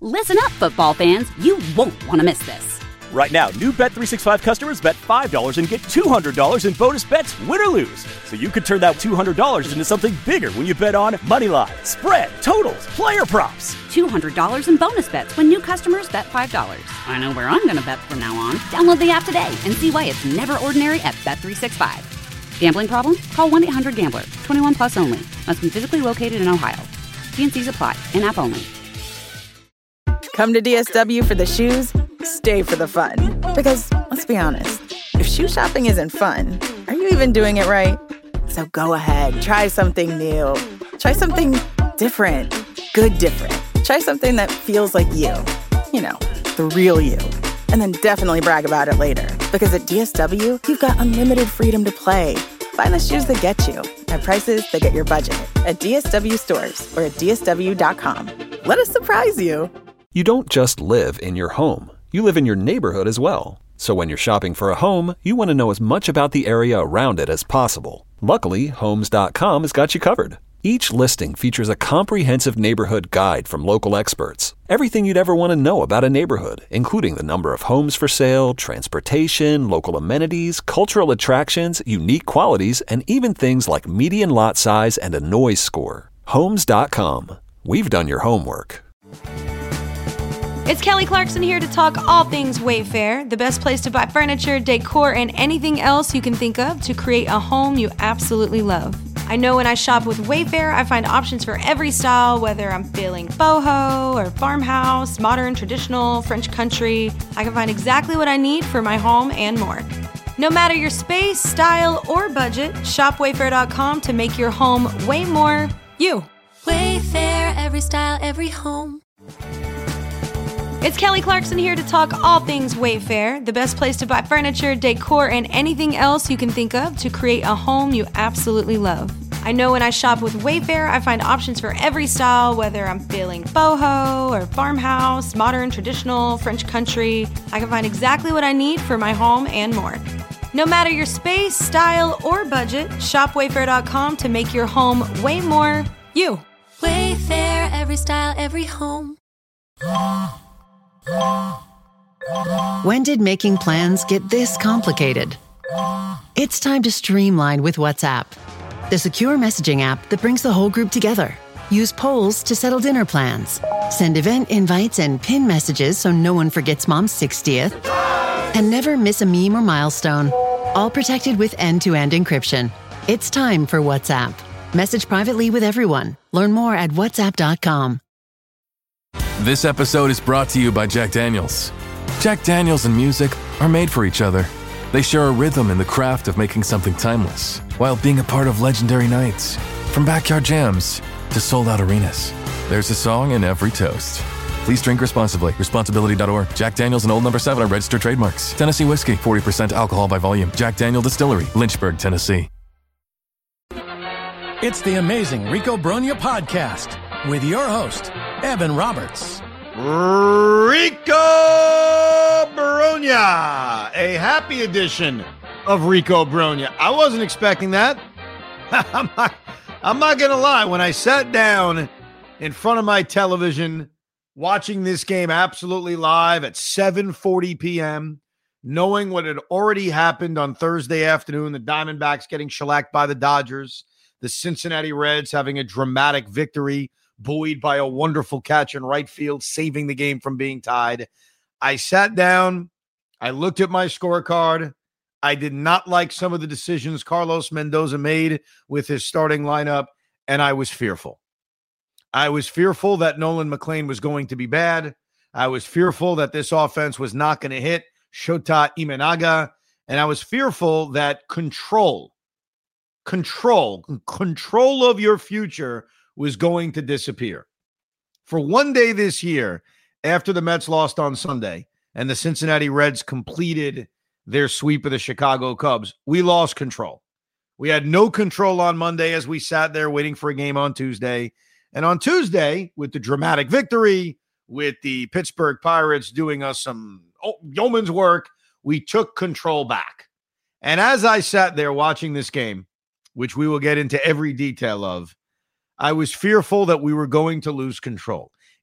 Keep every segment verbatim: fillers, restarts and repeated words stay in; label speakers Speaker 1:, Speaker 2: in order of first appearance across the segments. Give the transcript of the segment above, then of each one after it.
Speaker 1: Listen up, football fans. You won't want to miss this.
Speaker 2: Right now, new Bet three sixty-five customers bet five dollars and get two hundred dollars in bonus bets, win or lose. So you could turn that two hundred dollars into something bigger when you bet on money line, spread, totals, player props.
Speaker 1: two hundred dollars in bonus bets when new customers bet five dollars. I know where I'm going to bet from now on. Download the app today and see why it's never ordinary at Bet three sixty-five. Gambling problem? Call one eight hundred gambler. twenty-one plus only. Must be physically located in Ohio. T and C's apply. In-app only.
Speaker 3: Come to D S W for the shoes, stay for the fun. Because, let's be honest, if shoe shopping isn't fun, are you even doing it right? So go ahead, try something new. Try something different. Good different. Try something that feels like you. You know, the real you. And then definitely brag about it later. Because at D S W, you've got unlimited freedom to play. Find the shoes that get you at prices that get your budget at D S W stores or at D S W dot com. Let us surprise you.
Speaker 4: You don't just live in your home. You live in your neighborhood as well. So when you're shopping for a home, you want to know as much about the area around it as possible. Luckily, Homes dot com has got you covered. Each listing features a comprehensive neighborhood guide from local experts. Everything you'd ever want to know about a neighborhood, including the number of homes for sale, transportation, local amenities, cultural attractions, unique qualities, and even things like median lot size and a noise score. Homes dot com. We've done your homework.
Speaker 5: It's Kelly Clarkson here to talk all things Wayfair, the best place to buy furniture, decor, and anything else you can think of to create a home you absolutely love. I know when I shop with Wayfair, I find options for every style, whether I'm feeling boho or farmhouse, modern, traditional, French country. I can find exactly what I need for my home and more. No matter your space, style, or budget, shop wayfair dot com to make your home way more you.
Speaker 6: Wayfair, every style, every home.
Speaker 5: It's Kelly Clarkson here to talk all things Wayfair, the best place to buy furniture, decor, and anything else you can think of to create a home you absolutely love. I know when I shop with Wayfair, I find options for every style, whether I'm feeling boho or farmhouse, modern, traditional, French country. I can find exactly what I need for my home and more. No matter your space, style, or budget, shop wayfair dot com to make your home way more you.
Speaker 6: Wayfair, every style, every home.
Speaker 7: When did making plans get this complicated? It's time to streamline with WhatsApp, the secure messaging app that brings the whole group together. Use polls to settle dinner plans. Send event invites and pin messages so no one forgets Mom's sixtieth. And never miss a meme or milestone. All protected with end-to-end encryption. It's time for WhatsApp. Message privately with everyone. Learn more at whatsapp dot com.
Speaker 8: This episode is brought to you by Jack Daniels. Jack Daniels and music are made for each other. They share a rhythm in the craft of making something timeless, while being a part of legendary nights. From backyard jams to sold-out arenas, there's a song in every toast. Please drink responsibly. Responsibility dot org. Jack Daniels and Old Number seven are registered trademarks. Tennessee whiskey, forty percent alcohol by volume. Jack Daniel Distillery, Lynchburg, Tennessee.
Speaker 9: It's the Amazing Rico Brogna podcast with your host, Evan Roberts.
Speaker 10: Rico Brogna, a happy edition of Rico Brogna. I wasn't expecting that. I'm not, I'm not going to lie. When I sat down in front of my television, watching this game absolutely live at seven forty p.m., knowing what had already happened on Thursday afternoon, the Diamondbacks getting shellacked by the Dodgers, the Cincinnati Reds having a dramatic victory, buoyed by a wonderful catch in right field, saving the game from being tied. I sat down. I looked at my scorecard. I did not like some of the decisions Carlos Mendoza made with his starting lineup, and I was fearful. I was fearful that Nolan McLean was going to be bad. I was fearful that this offense was not going to hit Shota Imanaga, and I was fearful that control, control, control of your future was going to disappear. For one day this year, after the Mets lost on Sunday and the Cincinnati Reds completed their sweep of the Chicago Cubs, we lost control. We had no control on Monday as we sat there waiting for a game on Tuesday. And on Tuesday, with the dramatic victory, with the Pittsburgh Pirates doing us some yeoman's work, we took control back. And as I sat there watching this game, which we will get into every detail of, I was fearful that we were going to lose control.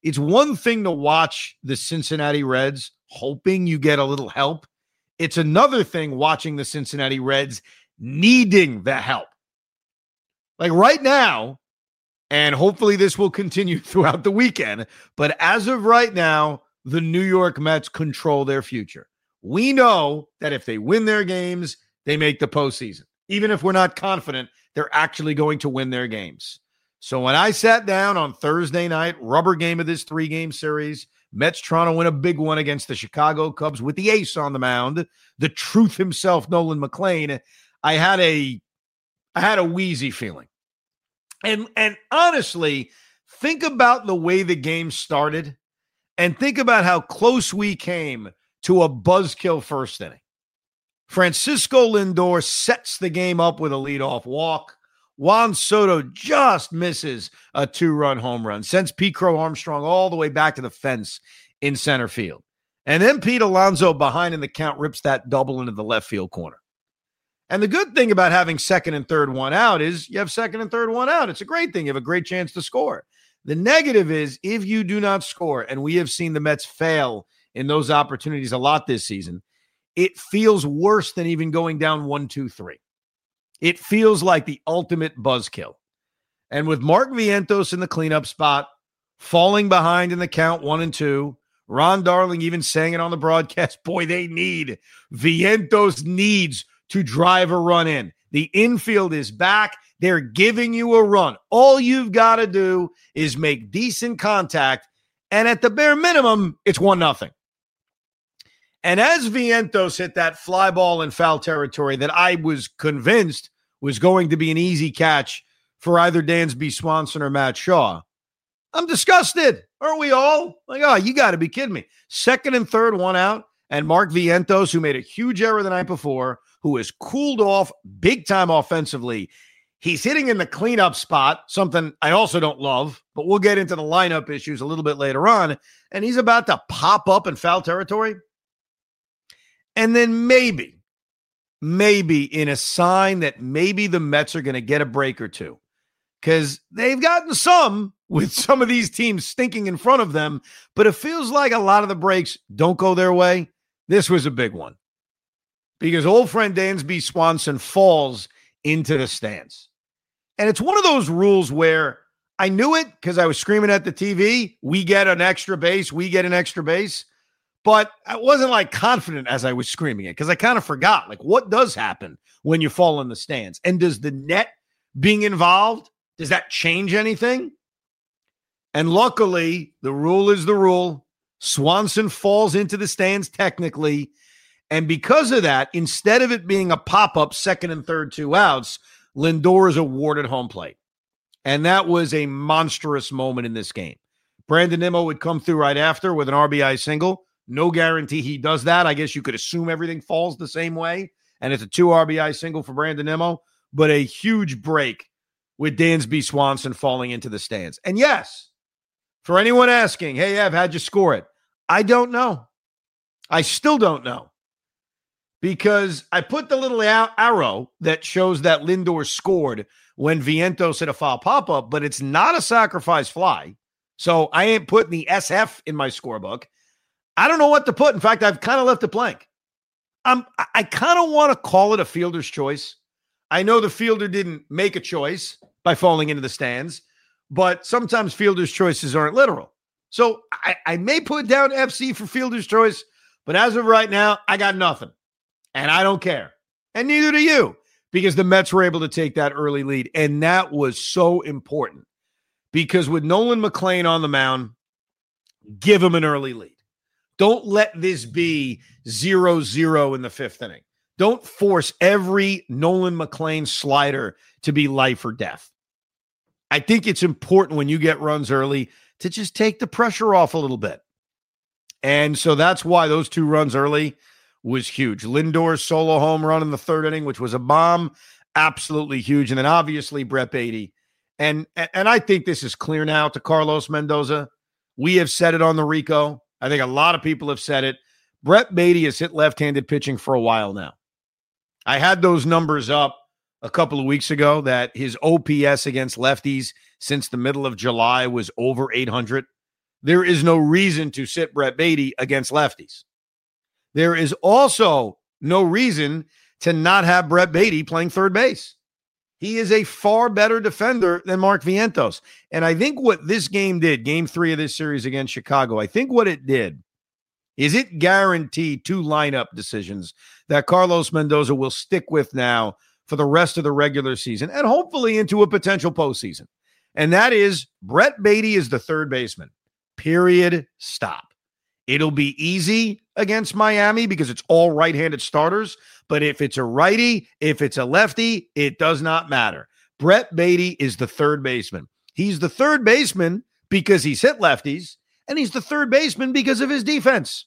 Speaker 10: It's one thing to watch the Cincinnati Reds hoping you get a little help. It's another thing watching the Cincinnati Reds needing the help. Like right now, and hopefully this will continue throughout the weekend, but as of right now, the New York Mets control their future. We know that if they win their games, they make the postseason, even if we're not confident they're actually going to win their games. So when I sat down on Thursday night, rubber game of this three-game series, Mets trying to win a big one against the Chicago Cubs with the ace on the mound, the truth himself, Nolan McLean, I had a I had a wheezy feeling. And, and honestly, think about the way the game started and think about how close we came to a buzzkill first inning. Francisco Lindor sets the game up with a leadoff walk. Juan Soto just misses a two-run home run, sends Pete Crow Armstrong all the way back to the fence in center field. And then Pete Alonso behind in the count rips that double into the left field corner. And the good thing about having second and third one out is you have second and third one out. It's a great thing. You have a great chance to score. The negative is if you do not score, and we have seen the Mets fail in those opportunities a lot this season, it feels worse than even going down one, two, three. It feels like the ultimate buzzkill. And with Mark Vientos in the cleanup spot, falling behind in the count one and two, Ron Darling even saying it on the broadcast, boy, they need, Vientos needs to drive a run in. The infield is back. They're giving you a run. All you've got to do is make decent contact, and at the bare minimum, it's one nothing. And as Vientos hit that fly ball in foul territory that I was convinced was going to be an easy catch for either Dansby Swanson or Matt Shaw, I'm disgusted. Aren't we all? Like, oh, you got to be kidding me. Second and third, one out, and Mark Vientos, who made a huge error the night before, who has cooled off big time offensively. He's hitting in the cleanup spot, something I also don't love, but we'll get into the lineup issues a little bit later on. And he's about to pop up in foul territory. And then maybe, maybe in a sign that maybe the Mets are going to get a break or two, because they've gotten some with some of these teams stinking in front of them, but it feels like a lot of the breaks don't go their way. This was a big one because old friend Dansby Swanson falls into the stands. And it's one of those rules where I knew it because I was screaming at the T V, we get an extra base, we get an extra base. But I wasn't like confident as I was screaming it because I kind of forgot, like, what does happen when you fall in the stands? And does the net being involved, does that change anything? And luckily, the rule is the rule. Swanson falls into the stands technically. And because of that, instead of it being a pop-up second and third, two outs, Lindor is awarded home plate. And that was a monstrous moment in this game. Brandon Nimmo would come through right after with an R B I single. No guarantee he does that. I guess you could assume everything falls the same way, and it's a two R B I single for Brandon Nimmo, but a huge break with Dansby Swanson falling into the stands. And yes, for anyone asking, hey, Ev, how'd you score it? I don't know. I still don't know. Because I put the little arrow that shows that Lindor scored when Vientos hit a foul pop-up, but it's not a sacrifice fly. So I ain't putting the S F in my scorebook. I don't know what to put. In fact, I've kind of left it blank. Um, I kind of want to call it a fielder's choice. I know the fielder didn't make a choice by falling into the stands, but sometimes fielder's choices aren't literal. So I, I may put down F C for fielder's choice, but as of right now, I got nothing. And I don't care. And neither do you, because the Mets were able to take that early lead. And that was so important because with Nolan McLean on the mound, give him an early lead. Don't let this be zero zero in the fifth inning. Don't force every Nolan McLean slider to be life or death. I think it's important when you get runs early to just take the pressure off a little bit. And so that's why those two runs early was huge. Lindor's solo home run in the third inning, which was a bomb, absolutely huge. And then obviously Brett Baty. And, and I think this is clear now to Carlos Mendoza. We have said it on the Rico. I think a lot of people have said it. Brett Baty has hit left-handed pitching for a while now. I had those numbers up a couple of weeks ago that his O P S against lefties since the middle of July was over eight hundred. there is no reason to sit Brett Baty against lefties. There is also no reason to not have Brett Baty playing third base. He is a far better defender than Mark Vientos. And I think what this game did, game three of this series against Chicago, I think what it did is it guaranteed two lineup decisions that Carlos Mendoza will stick with now for the rest of the regular season and hopefully into a potential postseason. And that is Brett Baty is the third baseman. Period. Stop. It'll be easy against Miami because it's all right-handed starters. But if it's a righty, if it's a lefty, it does not matter. Brett Baty is the third baseman. He's the third baseman because he's hit lefties, and he's the third baseman because of his defense.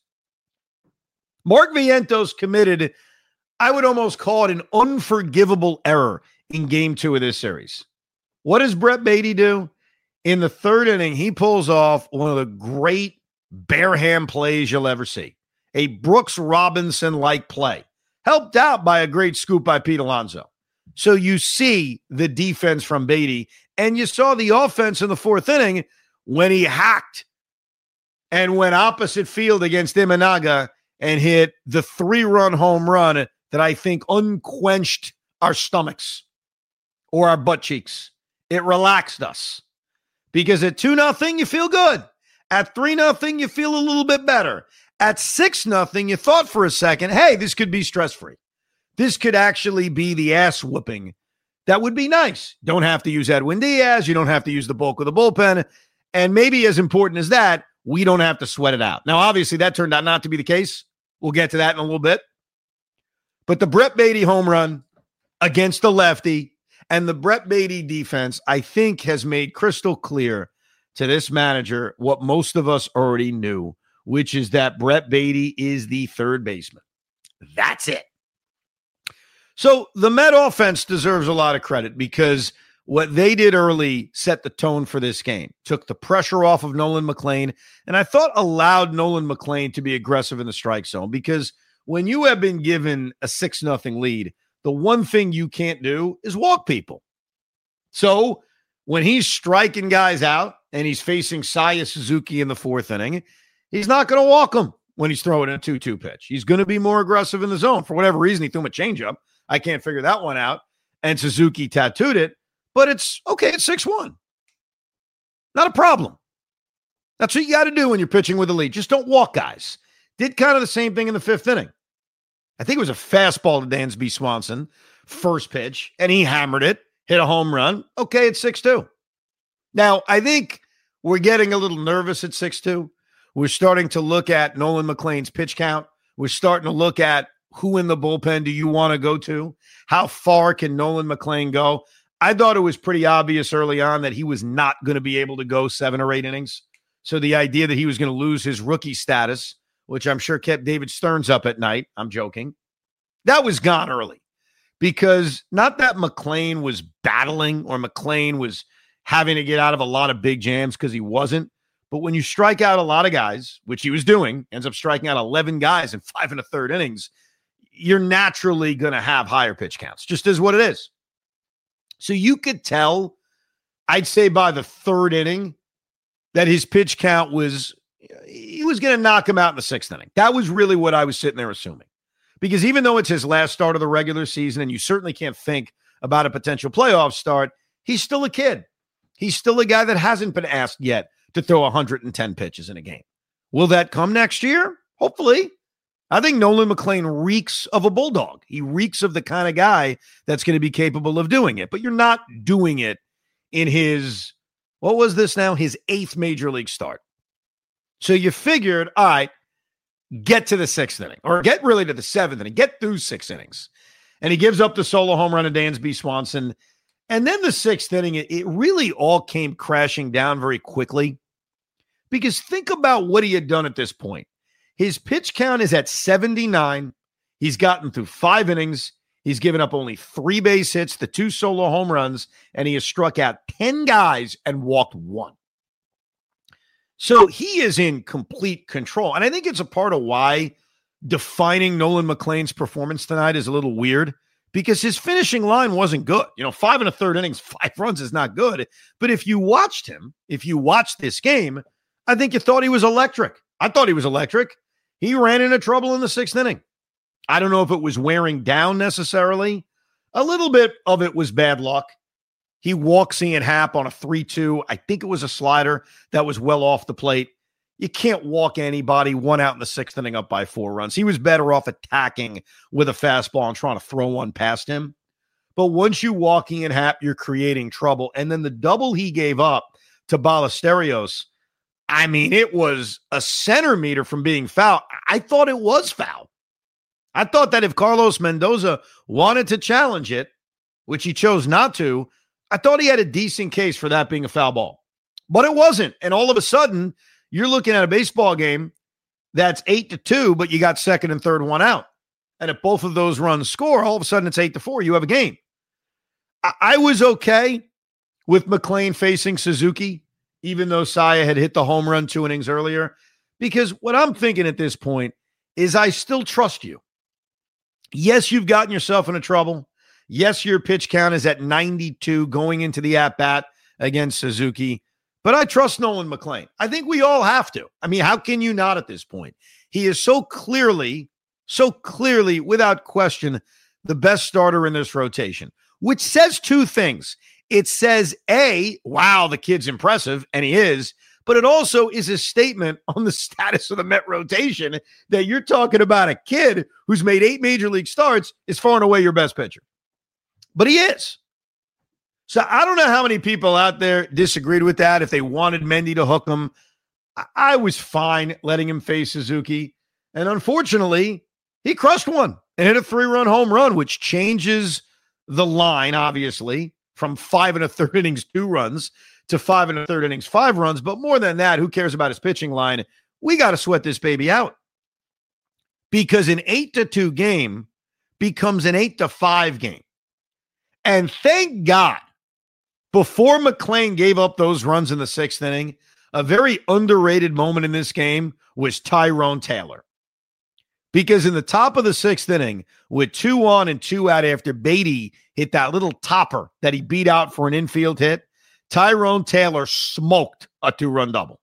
Speaker 10: Mark Vientos committed, I would almost call it an unforgivable error in game two of this series. What does Brett Baty do? In the third inning, he pulls off one of the great bare hand plays you'll ever see. A Brooks Robinson-like play, helped out by a great scoop by Pete Alonso. So you see the defense from Baty, and you saw the offense in the fourth inning when he hacked and went opposite field against Imanaga and hit the three-run home run that I think unquenched our stomachs or our butt cheeks. It relaxed us. Because at two nothing, you feel good. At three nothing, you feel a little bit better. At six nothing, you thought for a second, hey, this could be stress-free. This could actually be the ass whooping. That would be nice. Don't have to use Edwin Diaz. You don't have to use the bulk of the bullpen. And maybe as important as that, we don't have to sweat it out. Now, obviously, that turned out not to be the case. We'll get to that in a little bit. But the Brett Baty home run against the lefty and the Brett Baty defense, I think, has made crystal clear to this manager what most of us already knew, which is that Brett Baty is the third baseman. That's it. So the Met offense deserves a lot of credit because what they did early set the tone for this game, took the pressure off of Nolan McLean, and I thought allowed Nolan McLean to be aggressive in the strike zone because when you have been given a six nothing lead, the one thing you can't do is walk people. So when he's striking guys out and he's facing Seiya Suzuki in the fourth inning, he's not going to walk them when he's throwing a two two pitch. He's going to be more aggressive in the zone. For whatever reason, he threw him a changeup. I can't figure that one out. And Suzuki tattooed it. But it's okay. It's six one. Not a problem. That's what you got to do when you're pitching with a lead. Just don't walk guys. Did kind of the same thing in the fifth inning. I think it was a fastball to Dansby Swanson, first pitch, and he hammered it, hit a home run. Okay, it's six two. Now, I think we're getting a little nervous at six two. We're starting to look at Nolan McLean's pitch count. We're starting to look at who in the bullpen do you want to go to? How far can Nolan McLean go? I thought it was pretty obvious early on that he was not going to be able to go seven or eight innings. So the idea that he was going to lose his rookie status, which I'm sure kept David Stearns up at night, I'm joking, that was gone early. Because not that McLean was battling or McLean was having to get out of a lot of big jams, because he wasn't. But when you strike out a lot of guys, which he was doing, ends up striking out eleven guys in five and a third innings, you're naturally going to have higher pitch counts. Just is what it is. So you could tell, I'd say by the third inning, that his pitch count was, he was going to knock him out in the sixth inning. That was really what I was sitting there assuming. Because even though it's his last start of the regular season, and you certainly can't think about a potential playoff start, he's still a kid. He's still a guy that hasn't been asked yet to throw one hundred ten pitches in a game. Will that come next year? Hopefully. I think Nolan McLean reeks of a bulldog. He reeks of the kind of guy that's going to be capable of doing it. But you're not doing it in his, what was this now? His eighth major league start. So you figured, all right, get to the sixth inning, or get really to the seventh inning, get through six innings. And he gives up the solo home run to Dansby Swanson. And then the sixth inning, it, it really all came crashing down very quickly. Because think about what he had done at this point. His pitch count is at seventy-nine. He's gotten through five innings. He's given up only three base hits, the two solo home runs, and he has struck out ten guys and walked one. So he is in complete control. And I think it's a part of why defining Nolan McLean's performance tonight is a little weird, because his finishing line wasn't good. You know, five and a third innings, five runs is not good. But if you watched him, if you watched this game, I think you thought he was electric. I thought he was electric. He ran into trouble in the sixth inning. I don't know if it was wearing down necessarily. A little bit of it was bad luck. He walks Ian Happ on a three two. I think it was a slider that was well off the plate. You can't walk anybody one out in the sixth inning up by four runs. He was better off attacking with a fastball and trying to throw one past him. But once you walk Ian Happ, you're creating trouble. And then the double he gave up to Ballesteros, I mean, it was a centimeter from being foul. I thought it was foul. I thought that if Carlos Mendoza wanted to challenge it, which he chose not to, I thought he had a decent case for that being a foul ball. But it wasn't. And all of a sudden, you're looking at a baseball game that's eight to two, but you got second and third one out. And if both of those runs score, all of a sudden it's eight to four. You have a game. I, I was okay with McClain facing Suzuki, even though Saya had hit the home run two innings earlier, because what I'm thinking at this point is I still trust you. Yes, you've gotten yourself into trouble. Yes, your pitch count is at ninety-two going into the at-bat against Suzuki, but I trust Nolan McClain. I think we all have to. I mean, how can you not at this point? He is so clearly, so clearly, without question, the best starter in this rotation, which says two things. It says, A, wow, the kid's impressive, and he is, but it also is a statement on the status of the Met rotation that you're talking about a kid who's made eight major league starts is far and away your best pitcher. But he is. So I don't know how many people out there disagreed with that. If they wanted Mendy to hook him, I was fine letting him face Suzuki. And unfortunately, he crushed one and hit a three-run home run, which changes the line, obviously, from five and a third innings, two runs to five and a third innings, five runs. But more than that, who cares about his pitching line? We got to sweat this baby out, because an eight to two game becomes an eight to five game. And thank God, before McClain gave up those runs in the sixth inning, a very underrated moment in this game was Tyrone Taylor. Because in the top of the sixth inning, with two on and two out after Beatty hit that little topper that he beat out for an infield hit, Tyrone Taylor smoked a two-run double.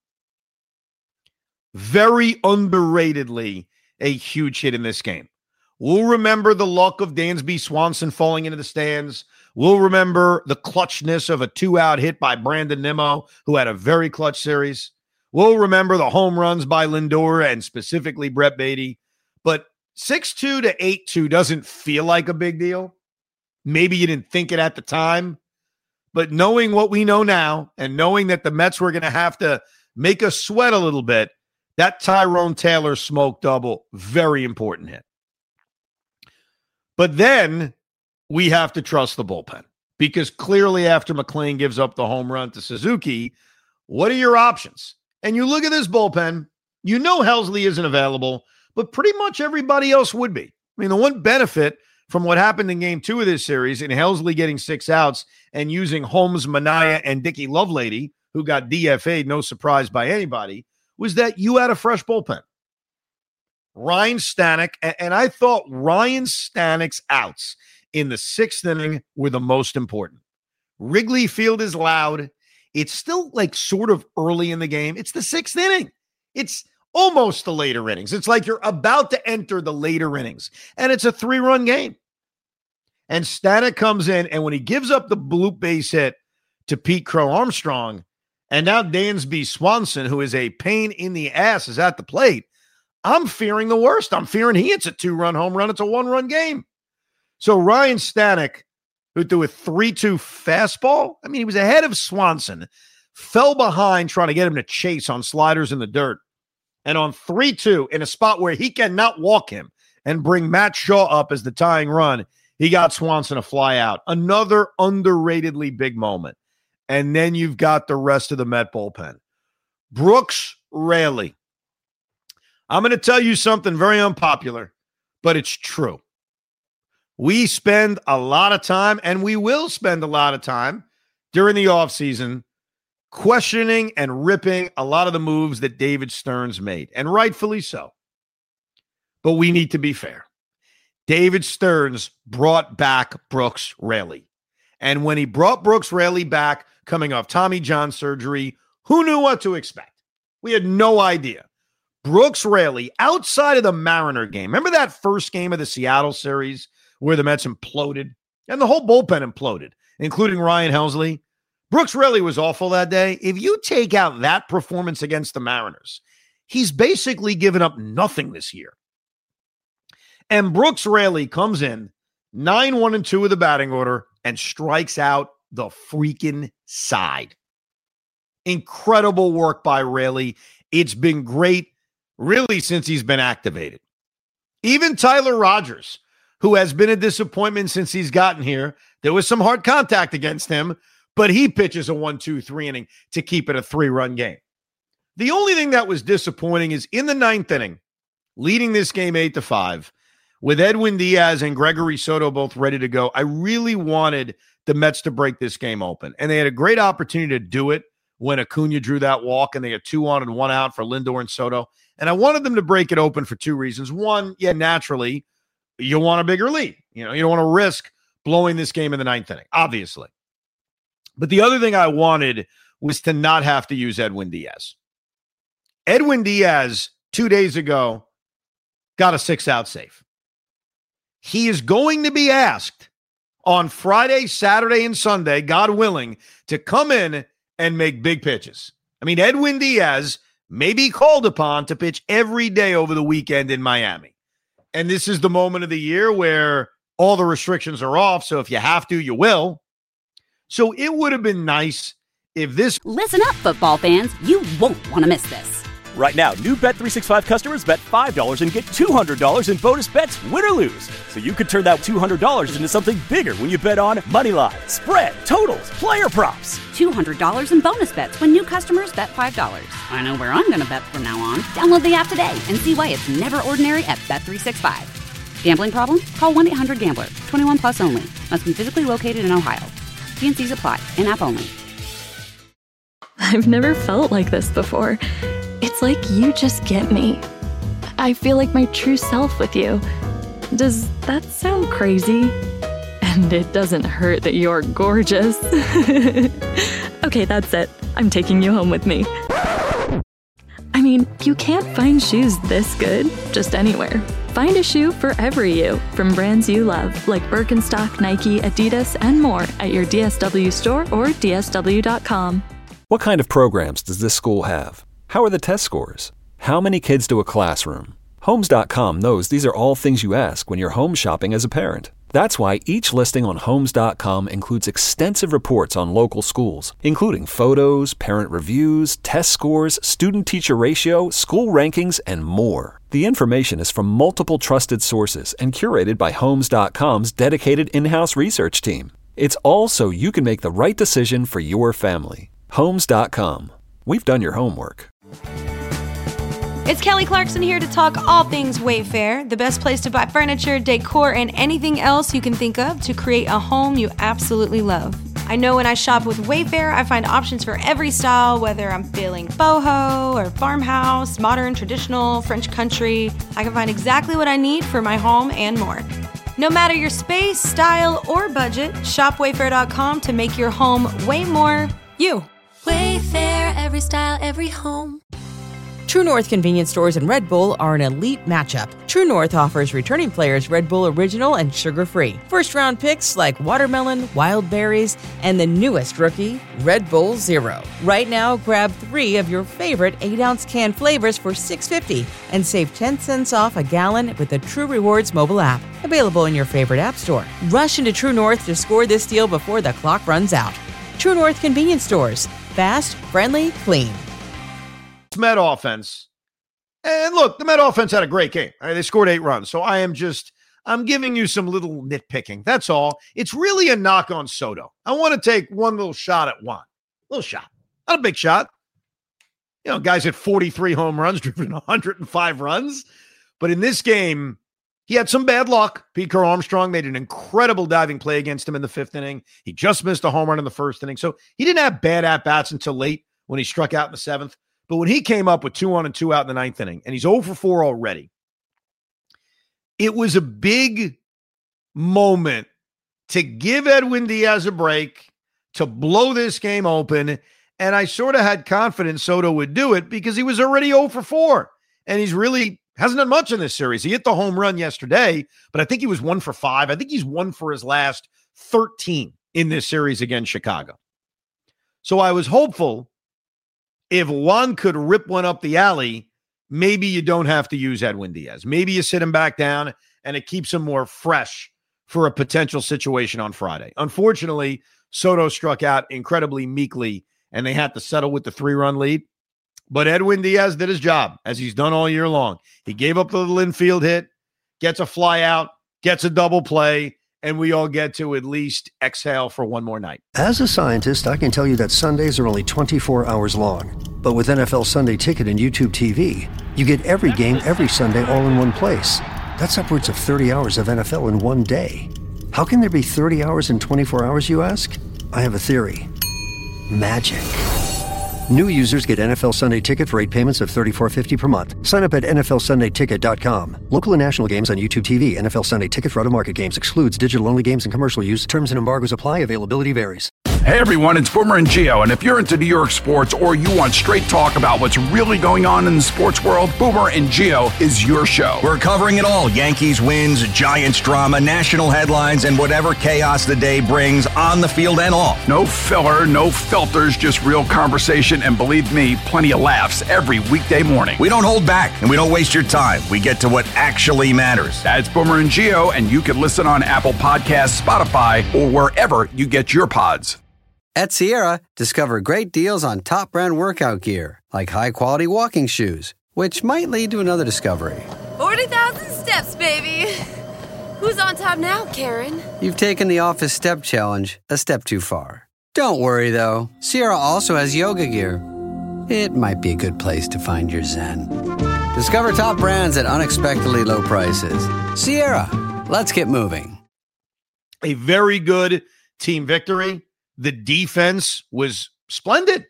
Speaker 10: Very underratedly a huge hit in this game. We'll remember the luck of Dansby Swanson falling into the stands. We'll remember the clutchness of a two-out hit by Brandon Nimmo, who had a very clutch series. We'll remember the home runs by Lindor and specifically Brett Beatty. But six two to eight two doesn't feel like a big deal. Maybe you didn't think it at the time. But knowing what we know now and knowing that the Mets were going to have to make us sweat a little bit, that Tyrone Taylor smoke double, very important hit. But then we have to trust the bullpen, because clearly after McClain gives up the home run to Suzuki, what are your options? And you look at this bullpen, you know Helsley isn't available, but pretty much everybody else would be. I mean, the one benefit from what happened in game two of this series, in Helsley getting six outs and using Holmes, Minaya, and Dickie Lovelady, who got D F A'd, no surprise by anybody, was that you had a fresh bullpen. Ryan Stanek, and I thought Ryan Stanek's outs in the sixth inning were the most important. Wrigley Field is loud. It's still like sort of early in the game. It's the sixth inning. It's almost the later innings. It's like you're about to enter the later innings, and it's a three-run game. And Stanek comes in, and when he gives up the bloop base hit to Pete Crow Armstrong, and now Dansby Swanson, who is a pain in the ass, is at the plate, I'm fearing the worst. I'm fearing he hits a two-run home run. It's a one-run game. So Ryan Stanek, who threw a three two fastball, I mean, he was ahead of Swanson, fell behind trying to get him to chase on sliders in the dirt. And on three two, in a spot where he cannot walk him and bring Matt Shaw up as the tying run, he got Swanson a fly out. Another underratedly big moment. And then you've got the rest of the Met bullpen. Brooks Raley. I'm going to tell you something very unpopular, but it's true. We spend a lot of time, and we will spend a lot of time during the offseason questioning and ripping a lot of the moves that David Stearns made, and rightfully so. But we need to be fair. David Stearns brought back Brooks Raley. And when he brought Brooks Raley back, coming off Tommy John surgery, who knew what to expect? We had no idea. Brooks Raley, outside of the Mariner game, remember that first game of the Seattle series where the Mets imploded and the whole bullpen imploded, including Ryan Helsley? Brooks Raley was awful that day. If you take out that performance against the Mariners, he's basically given up nothing this year. And Brooks Raley comes in nine one and two with the batting order and strikes out the freaking side. Incredible work by Raley. It's been great, really, since he's been activated. Even Tyler Rogers, who has been a disappointment since he's gotten here, there was some hard contact against him, but he pitches a one two three inning to keep it a three-run game. The only thing that was disappointing is in the ninth inning, leading this game eight to five, with Edwin Diaz and Gregory Soto both ready to go, I really wanted the Mets to break this game open. And they had a great opportunity to do it when Acuna drew that walk and they had two on and one out for Lindor and Soto. And I wanted them to break it open for two reasons. One, yeah, naturally, you want a bigger lead. You know, you don't want to risk blowing this game in the ninth inning, obviously. But the other thing I wanted was to not have to use Edwin Diaz. Edwin Diaz, two days ago, got a six-out save. He is going to be asked on Friday, Saturday, and Sunday, God willing, to come in and make big pitches. I mean, Edwin Diaz may be called upon to pitch every day over the weekend in Miami. And this is the moment of the year where all the restrictions are off, so if you have to, you will. So it would have been nice if this...
Speaker 1: Listen up, football fans. You won't want to miss this.
Speaker 2: Right now, new Bet three sixty-five customers bet five dollars and get two hundred dollars in bonus bets, win or lose. So you could turn that two hundred dollars into something bigger when you bet on Moneyline, spread, totals, player props.
Speaker 1: two hundred dollars in bonus bets when new customers bet five dollars. I know where I'm going to bet from now on. Download the app today and see why it's never ordinary at Bet three sixty-five. Gambling problem? Call one eight hundred gambler. twenty-one plus only. Must be physically located in Ohio. T and C's apply. In-app only.
Speaker 11: I've never felt like this before. It's like you just get me. I feel like my true self with you. Does that sound crazy? And it doesn't hurt that you're gorgeous. Okay, that's it. I'm taking you home with me. I mean, you can't find shoes this good just anywhere. Find a shoe for every you from brands you love, like Birkenstock, Nike, Adidas, and more at your D S W store or D S W dot com.
Speaker 4: What kind of programs does this school have? How are the test scores? How many kids to a classroom? Homes dot com knows these are all things you ask when you're home shopping as a parent. That's why each listing on Homes dot com includes extensive reports on local schools, including photos, parent reviews, test scores, student-teacher ratio, school rankings, and more. The information is from multiple trusted sources and curated by Homes dot com's dedicated in-house research team. It's all so you can make the right decision for your family. Homes dot com. We've done your homework.
Speaker 5: It's Kelly Clarkson here to talk all things Wayfair, the best place to buy furniture, decor, and anything else you can think of to create a home you absolutely love. I know when I shop with Wayfair, I find options for every style, whether I'm feeling boho or farmhouse, modern, traditional, French country. I can find exactly what I need for my home and more. No matter your space, style, or budget, shop wayfair dot com to make your home way more you.
Speaker 6: Wayfair, every style, every home.
Speaker 12: True North convenience stores and Red Bull are an elite matchup. True North offers returning players Red Bull Original and sugar-free. First-round picks like watermelon, wild berries, and the newest rookie, Red Bull Zero. Right now, grab three of your favorite eight-ounce can flavors for six dollars and fifty cents and save ten cents off a gallon with the True Rewards mobile app. Available in your favorite app store. Rush into True North to score this deal before the clock runs out. True North convenience stores. Fast, friendly, clean.
Speaker 10: Met offense. And look, the Met offense had a great game. Right, they scored eight runs. So I am just, I'm giving you some little nitpicking. That's all. It's really a knock on Soto. I want to take one little shot at Juan. Little shot. Not a big shot. You know, guys hit forty-three home runs, driven one hundred five runs. But in this game, he had some bad luck. Pete Crow Armstrong made an incredible diving play against him in the fifth inning. He just missed a home run in the first inning. So he didn't have bad at-bats until late when he struck out in the seventh. But when he came up with two on and two out in the ninth inning, and he's oh for four already, it was a big moment to give Edwin Diaz a break, to blow this game open, And I sort of had confidence Soto would do it because he was already oh for four. And he's really hasn't done much in this series. He hit the home run yesterday, but I think he was one for five. I think he's one for his last thirteen in this series against Chicago. So I was hopeful if Juan could rip one up the alley, maybe you don't have to use Edwin Diaz. Maybe you sit him back down and it keeps him more fresh for a potential situation on Friday. Unfortunately, Soto struck out incredibly meekly and they had to settle with the three-run lead. But Edwin Diaz did his job, as he's done all year long. He gave up the little infield hit, gets a fly out, gets a double play, and we all get to at least exhale for one more night.
Speaker 13: As a scientist, I can tell you that Sundays are only twenty-four hours long. But with N F L Sunday Ticket and YouTube T V, you get every game every Sunday all in one place. That's upwards of thirty hours of N F L in one day. How can there be thirty hours in twenty-four hours, you ask? I have a theory. Magic. New users get N F L Sunday Ticket for eight payments of thirty-four fifty per month. Sign up at N F L Sunday Ticket dot com. Local and national games on YouTube T V. N F L Sunday Ticket for out-of-market games excludes digital-only games and commercial use. Terms and embargoes apply. Availability varies.
Speaker 14: Hey everyone, it's Boomer and Gio, and if you're into New York sports or you want straight talk about what's really going on in the sports world, Boomer and Gio is your show.
Speaker 15: We're covering it all. Yankees wins, Giants drama, national headlines, and whatever chaos the day brings on the field and off.
Speaker 14: No filler, no filters, just real conversation, and believe me, plenty of laughs every weekday morning.
Speaker 15: We don't hold back, and we don't waste your time. We get to what actually matters.
Speaker 14: That's Boomer and Gio, and you can listen on Apple Podcasts, Spotify, or wherever you get your pods.
Speaker 16: At Sierra, discover great deals on top brand workout gear, like high-quality walking shoes, which might lead to another discovery.
Speaker 17: forty thousand steps, baby! Who's on top now, Karen?
Speaker 16: You've taken the office step challenge a step too far. Don't worry, though. Sierra also has yoga gear. It might be a good place to find your zen. Discover top brands at unexpectedly low prices. Sierra, let's get moving.
Speaker 10: A very good team victory. The defense was splendid.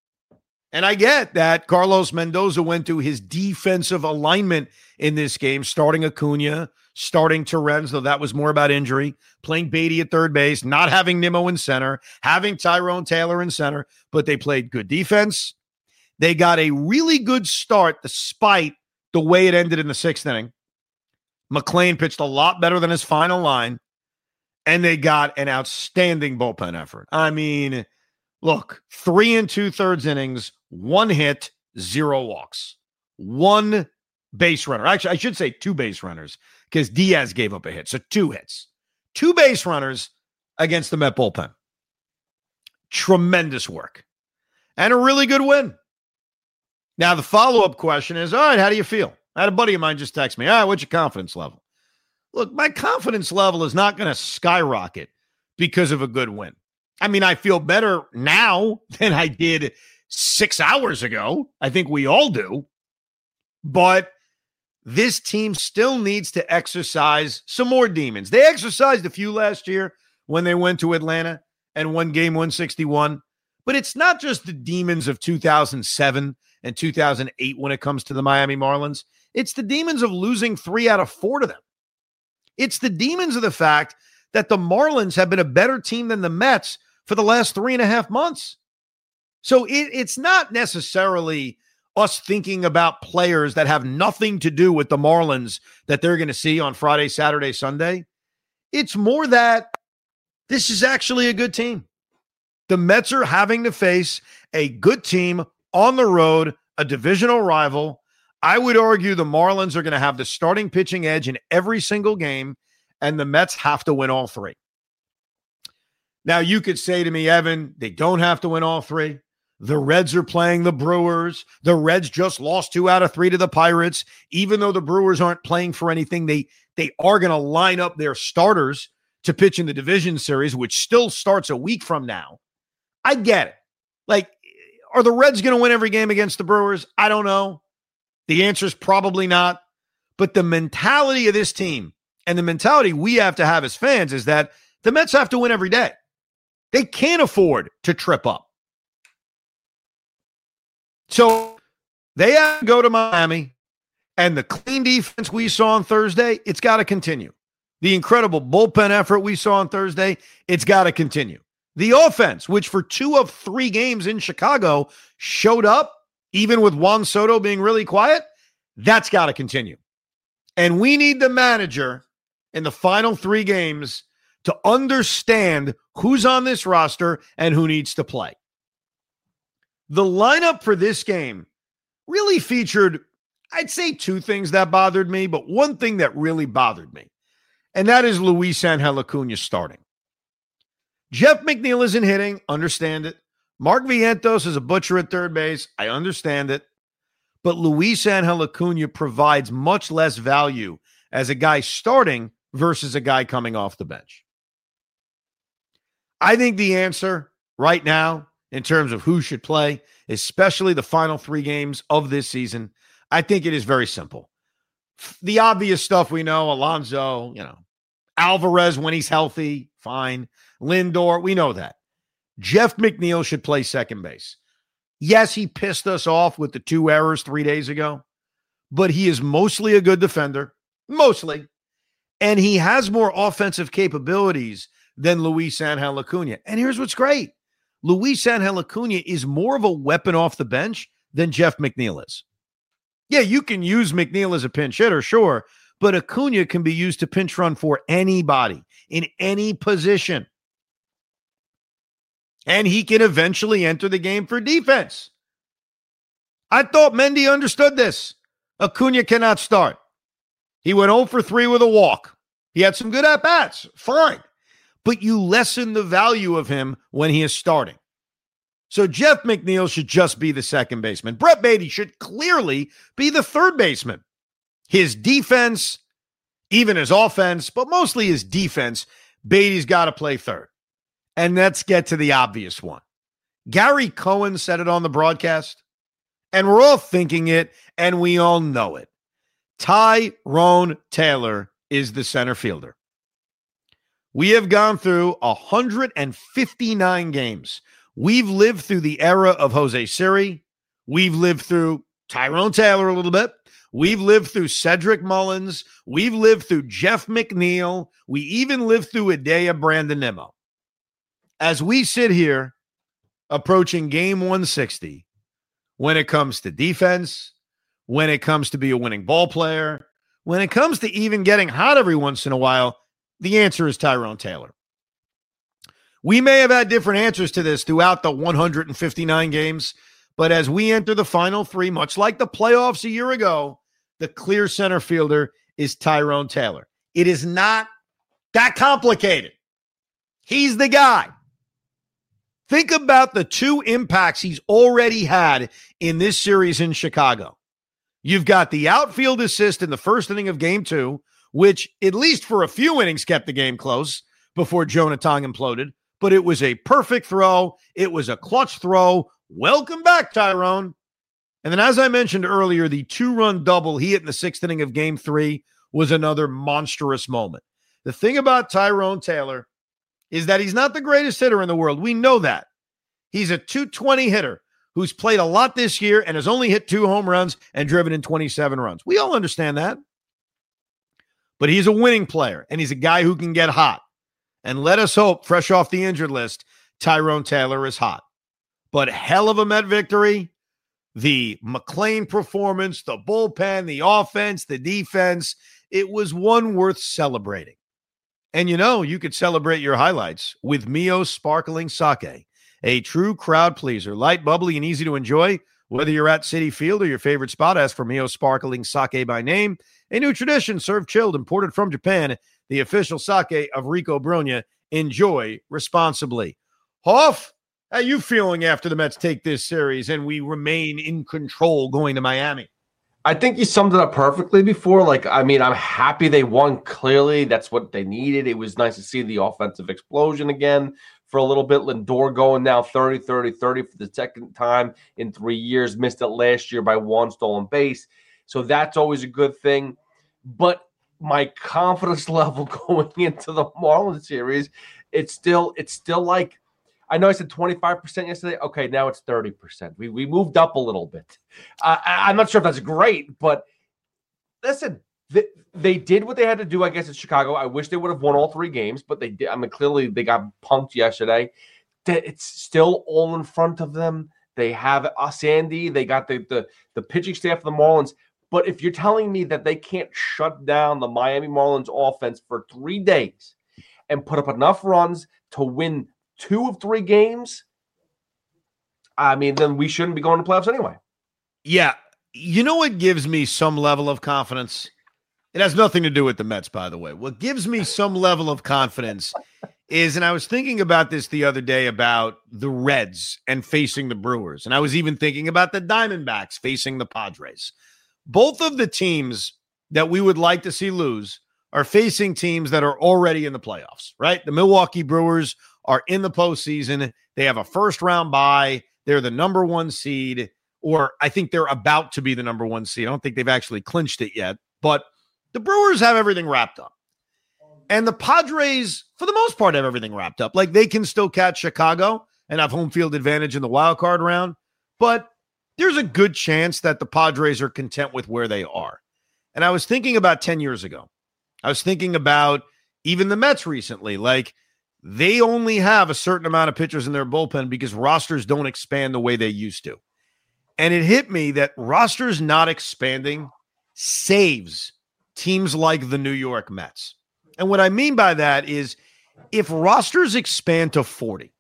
Speaker 10: And I get that Carlos Mendoza went to his defensive alignment in this game, starting Acuna, starting Terrence, though that was more about injury, playing Beatty at third base, not having Nimmo in center, having Tyrone Taylor in center, but they played good defense. They got a really good start despite the way it ended in the sixth inning. McLean pitched a lot better than his final line. And they got an outstanding bullpen effort. I mean, look, three and two-thirds innings, one hit, zero walks. One base runner. Actually, I should say two base runners because Diaz gave up a hit. So two hits. Two base runners against the Met bullpen. Tremendous work. And a really good win. Now, the follow-up question is, all right, how do you feel? I had a buddy of mine just text me, all right, what's your confidence level? Look, my confidence level is not going to skyrocket because of a good win. I mean, I feel better now than I did six hours ago. I think we all do. But this team still needs to exercise some more demons. They exercised a few last year when they went to Atlanta and won game one sixty-one. But it's not just the demons of two thousand seven and two thousand eight when it comes to the Miami Marlins. It's the demons of losing three out of four to them. It's the demons of the fact that the Marlins have been a better team than the Mets for the last three and a half months. So it, it's not necessarily us thinking about players that have nothing to do with the Marlins that they're going to see on Friday, Saturday, Sunday. It's more that this is actually a good team. The Mets are having to face a good team on the road, a divisional rival. I would argue the Marlins are going to have the starting pitching edge in every single game, and the Mets have to win all three. Now, you could say to me, Evan, they don't have to win all three. The Reds are playing the Brewers. The Reds just lost two out of three to the Pirates. Even though the Brewers aren't playing for anything, they, they are going to line up their starters to pitch in the division series, which still starts a week from now. I get it. Like, are the Reds going to win every game against the Brewers? I don't know. The answer is probably not. But the mentality of this team and the mentality we have to have as fans is that the Mets have to win every day. They can't afford to trip up. So they have to go to Miami, and the clean defense we saw on Thursday, it's got to continue. The incredible bullpen effort we saw on Thursday, it's got to continue. The offense, which for two of three games in Chicago showed up, even with Juan Soto being really quiet, that's got to continue. And we need the manager in the final three games to understand who's on this roster and who needs to play. The lineup for this game really featured, I'd say, two things that bothered me, but one thing that really bothered me, and that is Luis Angel Acuna starting. Jeff McNeil isn't hitting, understand it. Mark Vientos is a butcher at third base, I understand it. But Luis Angel Acuna provides much less value as a guy starting versus a guy coming off the bench. I think the answer right now, in terms of who should play, especially the final three games of this season, I think it is very simple. The obvious stuff we know, Alonso, you know, Alvarez when he's healthy, fine. Lindor, we know that. Jeff McNeil should play second base. Yes, he pissed us off with the two errors three days ago, but he is mostly a good defender, mostly, and he has more offensive capabilities than Luis Angel Acuna. And here's what's great. Luis Angel Acuna is more of a weapon off the bench than Jeff McNeil is. Yeah, you can use McNeil as a pinch hitter, sure, but Acuna can be used to pinch run for anybody in any position. And he can eventually enter the game for defense. I thought Mendy understood this. Acuna cannot start. He went oh for three with a walk. He had some good at-bats. Fine. But you lessen the value of him when he is starting. So Jeff McNeil should just be the second baseman. Brett Baty should clearly be the third baseman. His defense, even his offense, but mostly his defense, Baty's got to play third. And let's get to the obvious one. Gary Cohen said it on the broadcast, and we're all thinking it, and we all know it. Tyrone Taylor is the center fielder. We have gone through one hundred fifty-nine games. We've lived through the era of Jose Siri. We've lived through Tyrone Taylor a little bit. We've lived through Cedric Mullins. We've lived through Jeff McNeil. We even lived through Hideo Brandon Nimmo. As we sit here approaching game one sixty, when it comes to defense, when it comes to be a winning ball player, when it comes to even getting hot every once in a while, the answer is Tyrone Taylor. We may have had different answers to this throughout the one hundred fifty-nine games, but as we enter the final three, much like the playoffs a year ago, the clear center fielder is Tyrone Taylor. It is not that complicated. He's the guy. Think about the two impacts he's already had in this series in Chicago. You've got the outfield assist in the first inning of game two, which at least for a few innings kept the game close before Jonah Tong imploded, but it was a perfect throw. It was a clutch throw. Welcome back, Tyrone. And then as I mentioned earlier, the two-run double he hit in the sixth inning of game three was another monstrous moment. The thing about Tyrone Taylor is that he's not the greatest hitter in the world. We know that. He's a two twenty hitter who's played a lot this year and has only hit two home runs and driven in twenty-seven runs. We all understand that. But he's a winning player, and he's a guy who can get hot. And let us hope, fresh off the injured list, Tyrone Taylor is hot. But hell of a Met victory. The McLean performance, the bullpen, the offense, the defense, it was one worth celebrating. And you know, you could celebrate your highlights with Mio Sparkling Sake, a true crowd pleaser, light, bubbly, and easy to enjoy. Whether you're at Citi Field or your favorite spot, ask for Mio Sparkling Sake by name. A new tradition, served chilled, imported from Japan, the official sake of Rico Brogna. Enjoy responsibly. Hoff, how you feeling after the Mets take this series and we remain in control going to Miami?
Speaker 18: I think you summed it up perfectly before. Like, I mean, I'm happy they won. Clearly, that's what they needed. It was nice to see the offensive explosion again for a little bit. Lindor going now thirty, thirty, thirty for the second time in three years. Missed it last year by one stolen base. So that's always a good thing. But my confidence level going into the Marlins series, it's still, it's still like, I know I said twenty-five percent yesterday. Okay, now it's thirty percent. We we moved up a little bit. Uh, I, I'm not sure if that's great, but listen, they, they did what they had to do, I guess, in Chicago. I wish they would have won all three games, but they did. I mean, clearly they got punked yesterday. that it's still all in front of them. They have uh, Sandy. They got the, the the pitching staff of the Marlins. But if you're telling me that they can't shut down the Miami Marlins offense for three days and put up enough runs to win two of three games, I mean, then we shouldn't be going to playoffs anyway.
Speaker 10: Yeah. You know what gives me some level of confidence? It has nothing to do with the Mets, by the way. What gives me some level of confidence is, and I was thinking about this the other day about the Reds and facing the Brewers, and I was even thinking about the Diamondbacks facing the Padres. Both of the teams that we would like to see lose are facing teams that are already in the playoffs, right? The Milwaukee Brewers are in the postseason. They have a first-round bye. They're the number one seed, or I think they're about to be the number one seed. I don't think they've actually clinched it yet, but the Brewers have everything wrapped up. And the Padres, for the most part, have everything wrapped up. Like, they can still catch Chicago and have home field advantage in the wild card round. But there's a good chance that the Padres are content with where they are. And I was thinking about ten years ago. I was thinking about even the Mets recently. Like, they only have a certain amount of pitchers in their bullpen because rosters don't expand the way they used to. And it hit me that rosters not expanding saves teams like the New York Mets. And what I mean by that is if rosters expand to forty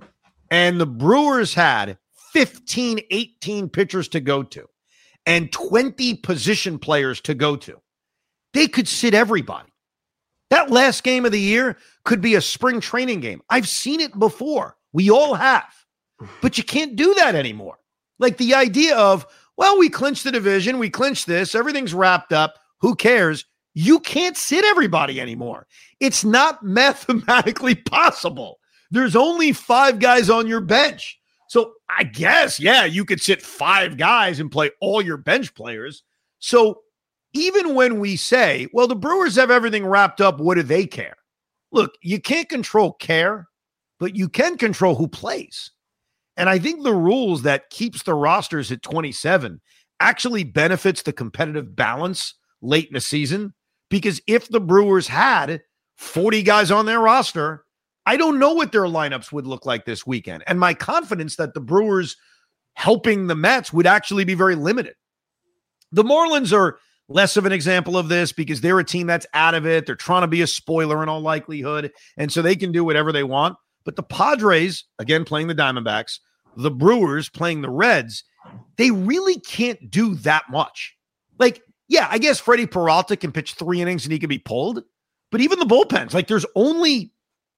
Speaker 10: and the Brewers had fifteen, eighteen pitchers to go to and twenty position players to go to, they could sit everybody. That last game of the year could be a spring training game. I've seen it before. We all have. But you can't do that anymore. Like the idea of, well, we clinched the division, we clinched this, everything's wrapped up. Who cares? You can't sit everybody anymore. It's not mathematically possible. There's only five guys on your bench. So I guess, yeah, you could sit five guys and play all your bench players. So even when we say, well, the Brewers have everything wrapped up, what do they care? Look, you can't control care, but you can control who plays. And I think the rules that keeps the rosters at twenty-seven actually benefits the competitive balance late in the season, because if the Brewers had forty guys on their roster, I don't know what their lineups would look like this weekend. And my confidence that the Brewers helping the Mets would actually be very limited. The Marlins are less of an example of this because they're a team that's out of it. They're trying to be a spoiler in all likelihood, and so they can do whatever they want. But the Padres, again, playing the Diamondbacks, the Brewers playing the Reds, they really can't do that much. Like, yeah, I guess Freddie Peralta can pitch three innings and he can be pulled. But even the bullpens, like there's only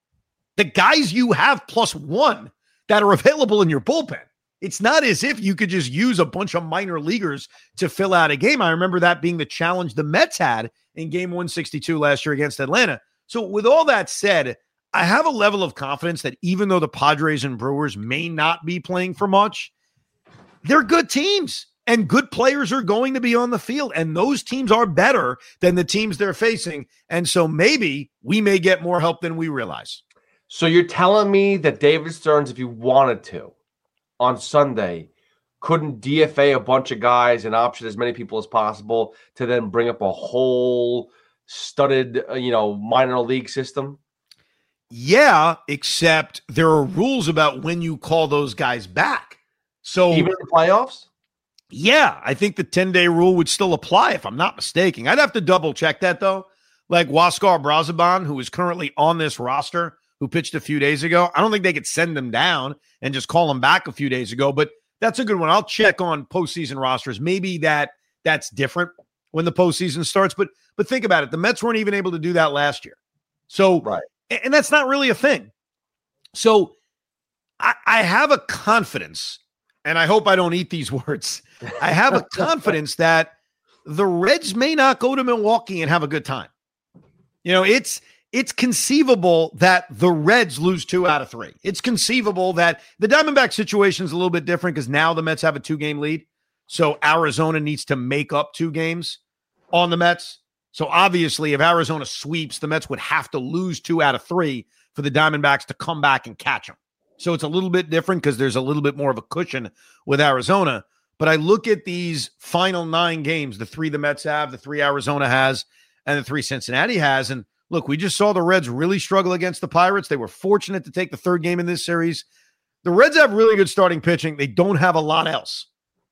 Speaker 10: the guys you have plus one that are available in your bullpen. It's not as if you could just use a bunch of minor leaguers to fill out a game. I remember that being the challenge the Mets had in game one sixty-two last year against Atlanta. So with all that said, I have a level of confidence that even though the Padres and Brewers may not be playing for much, they're good teams and good players are going to be on the field. And those teams are better than the teams they're facing. And so maybe we may get more help than we realize.
Speaker 18: So you're telling me that David Stearns, if you wanted to, on Sunday, couldn't D F A a bunch of guys and option as many people as possible to then bring up a whole studded, uh, you know, minor league system?
Speaker 10: Yeah, except there are rules about when you call those guys back. So
Speaker 18: even in the playoffs?
Speaker 10: Yeah, I think the ten-day rule would still apply if I'm not mistaken. I'd have to double-check that, though. Like Huascar Brazoban, who is currently on this roster, who pitched a few days ago, I don't think they could send him down and just call him back a few days ago, but that's a good one. I'll check on postseason rosters. Maybe that that's different when the postseason starts, but but think about it. The Mets weren't even able to do that last year. So,
Speaker 18: right.
Speaker 10: And that's not really a thing. So I, I have a confidence, and I hope I don't eat these words. I have a confidence that the Reds may not go to Milwaukee and have a good time. You know, it's it's conceivable that the Reds lose two out of three. It's conceivable that the Diamondback situation is a little bit different because now the Mets have a two-game lead. So Arizona needs to make up two games on the Mets. So obviously, if Arizona sweeps, the Mets would have to lose two out of three for the Diamondbacks to come back and catch them. So it's a little bit different because there's a little bit more of a cushion with Arizona. But I look at these final nine games, the three the Mets have, the three Arizona has, and the three Cincinnati has. And Look, we just saw the Reds really struggle against the Pirates. They were fortunate to take the third game in this series. The Reds have really good starting pitching. They don't have a lot else.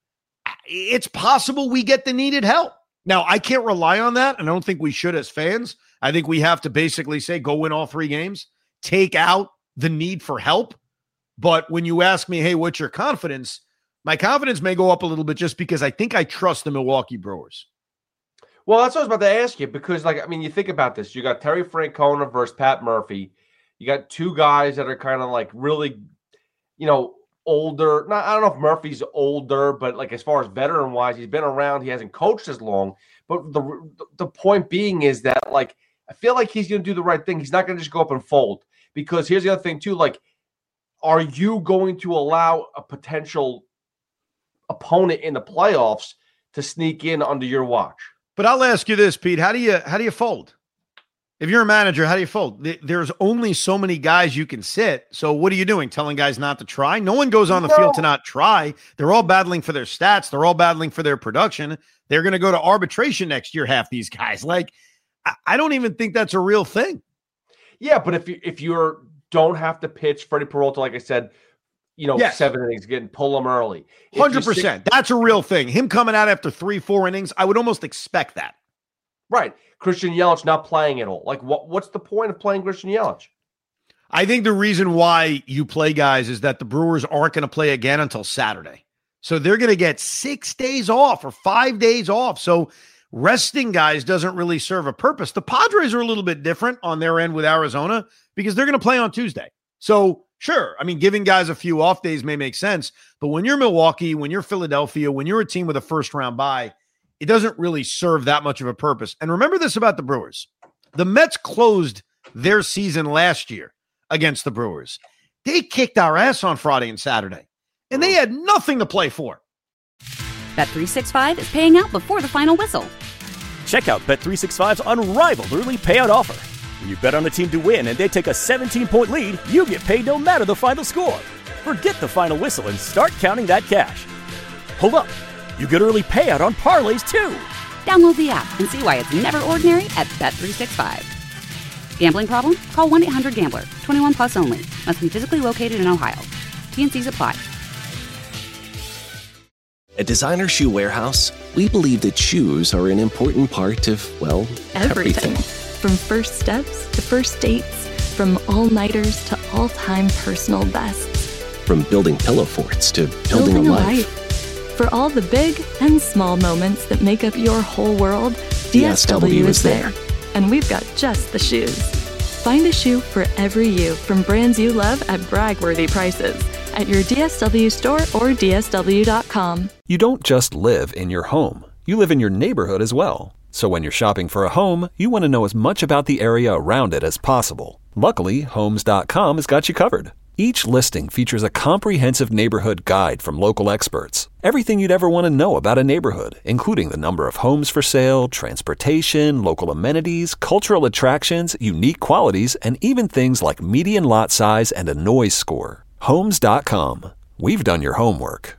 Speaker 10: It's possible we get the needed help. Now, I can't rely on that, and I don't think we should as fans. I think we have to basically say, go win all three games, take out the need for help. But when you ask me, hey, what's your confidence? My confidence may go up a little bit just because I think I trust the Milwaukee Brewers.
Speaker 18: Well, that's what I was about to ask you, because, like, I mean, you think about this. You got Terry Francona versus Pat Murphy. You got two guys that are kind of like really, you know, older. Not, I don't know if Murphy's older, but like as far as veteran-wise, he's been around. He hasn't coached as long. But the the point being is that, like, I feel like he's going to do the right thing. He's not going to just go up and fold. Because here's the other thing, too. Like, are you going to allow a potential opponent in the playoffs to sneak in under your watch?
Speaker 10: But I'll ask you this, Pete. How do you how do you fold? If you're a manager, how do you fold? There's only so many guys you can sit. So what are you doing? Telling guys not to try? No one goes on the no. field to not try. They're all battling for their stats. They're all battling for their production. They're going to go to arbitration next year, half these guys. Like, I don't even think that's a real thing.
Speaker 18: Yeah, but if you if you're don't have to pitch Freddie Peralta, like I said, you know, yes. seven innings, getting pull them early.
Speaker 10: one hundred percent. That's a real thing. Him coming out after three, four innings, I would almost expect that.
Speaker 18: Right. Christian Yelich not playing at all. Like, what? what's the point of playing Christian Yelich?
Speaker 10: I think the reason why you play guys is that the Brewers aren't going to play again until Saturday. So they're going to get six days off or five days off. So resting guys doesn't really serve a purpose. The Padres are a little bit different on their end with Arizona because they're going to play on Tuesday. So sure, I mean, giving guys a few off days may make sense. But when you're Milwaukee, when you're Philadelphia, when you're a team with a first round bye, it doesn't really serve that much of a purpose. And remember this about the Brewers. The Mets closed their season last year against the Brewers. They kicked our ass on Friday and Saturday, and they had nothing to play for.
Speaker 1: Bet three sixty-five is paying out before the final whistle.
Speaker 2: Check out Bet three sixty-five's unrivaled early payout offer. When you bet on a team to win and they take a seventeen-point lead, you get paid no matter the final score. Forget the final whistle and start counting that cash. Hold up. You get early payout on parlays, too.
Speaker 1: Download the app and see why it's never ordinary at Bet three sixty-five. Gambling problem? Call one eight hundred gambler. twenty-one plus only. Must be physically located in Ohio. T N Cs apply.
Speaker 19: At Designer Shoe Warehouse, we believe that shoes are an important part of, well, everything.
Speaker 11: everything. From first steps to first dates, from all-nighters to all-time personal bests.
Speaker 19: From building pillow forts to building,
Speaker 11: building
Speaker 19: a,
Speaker 11: a
Speaker 19: life.
Speaker 11: life. For all the big and small moments that make up your whole world, D S W is there. And we've got just the shoes. Find a shoe for every you from brands you love at brag-worthy prices at your D S W store or D S W dot com.
Speaker 4: You don't just live in your home. You live in your neighborhood as well. So when you're shopping for a home, you want to know as much about the area around it as possible. Luckily, Homes dot com has got you covered. Each listing features a comprehensive neighborhood guide from local experts. Everything you'd ever want to know about a neighborhood, including the number of homes for sale, transportation, local amenities, cultural attractions, unique qualities, and even things like median lot size and a noise score. Homes dot com. We've done your homework.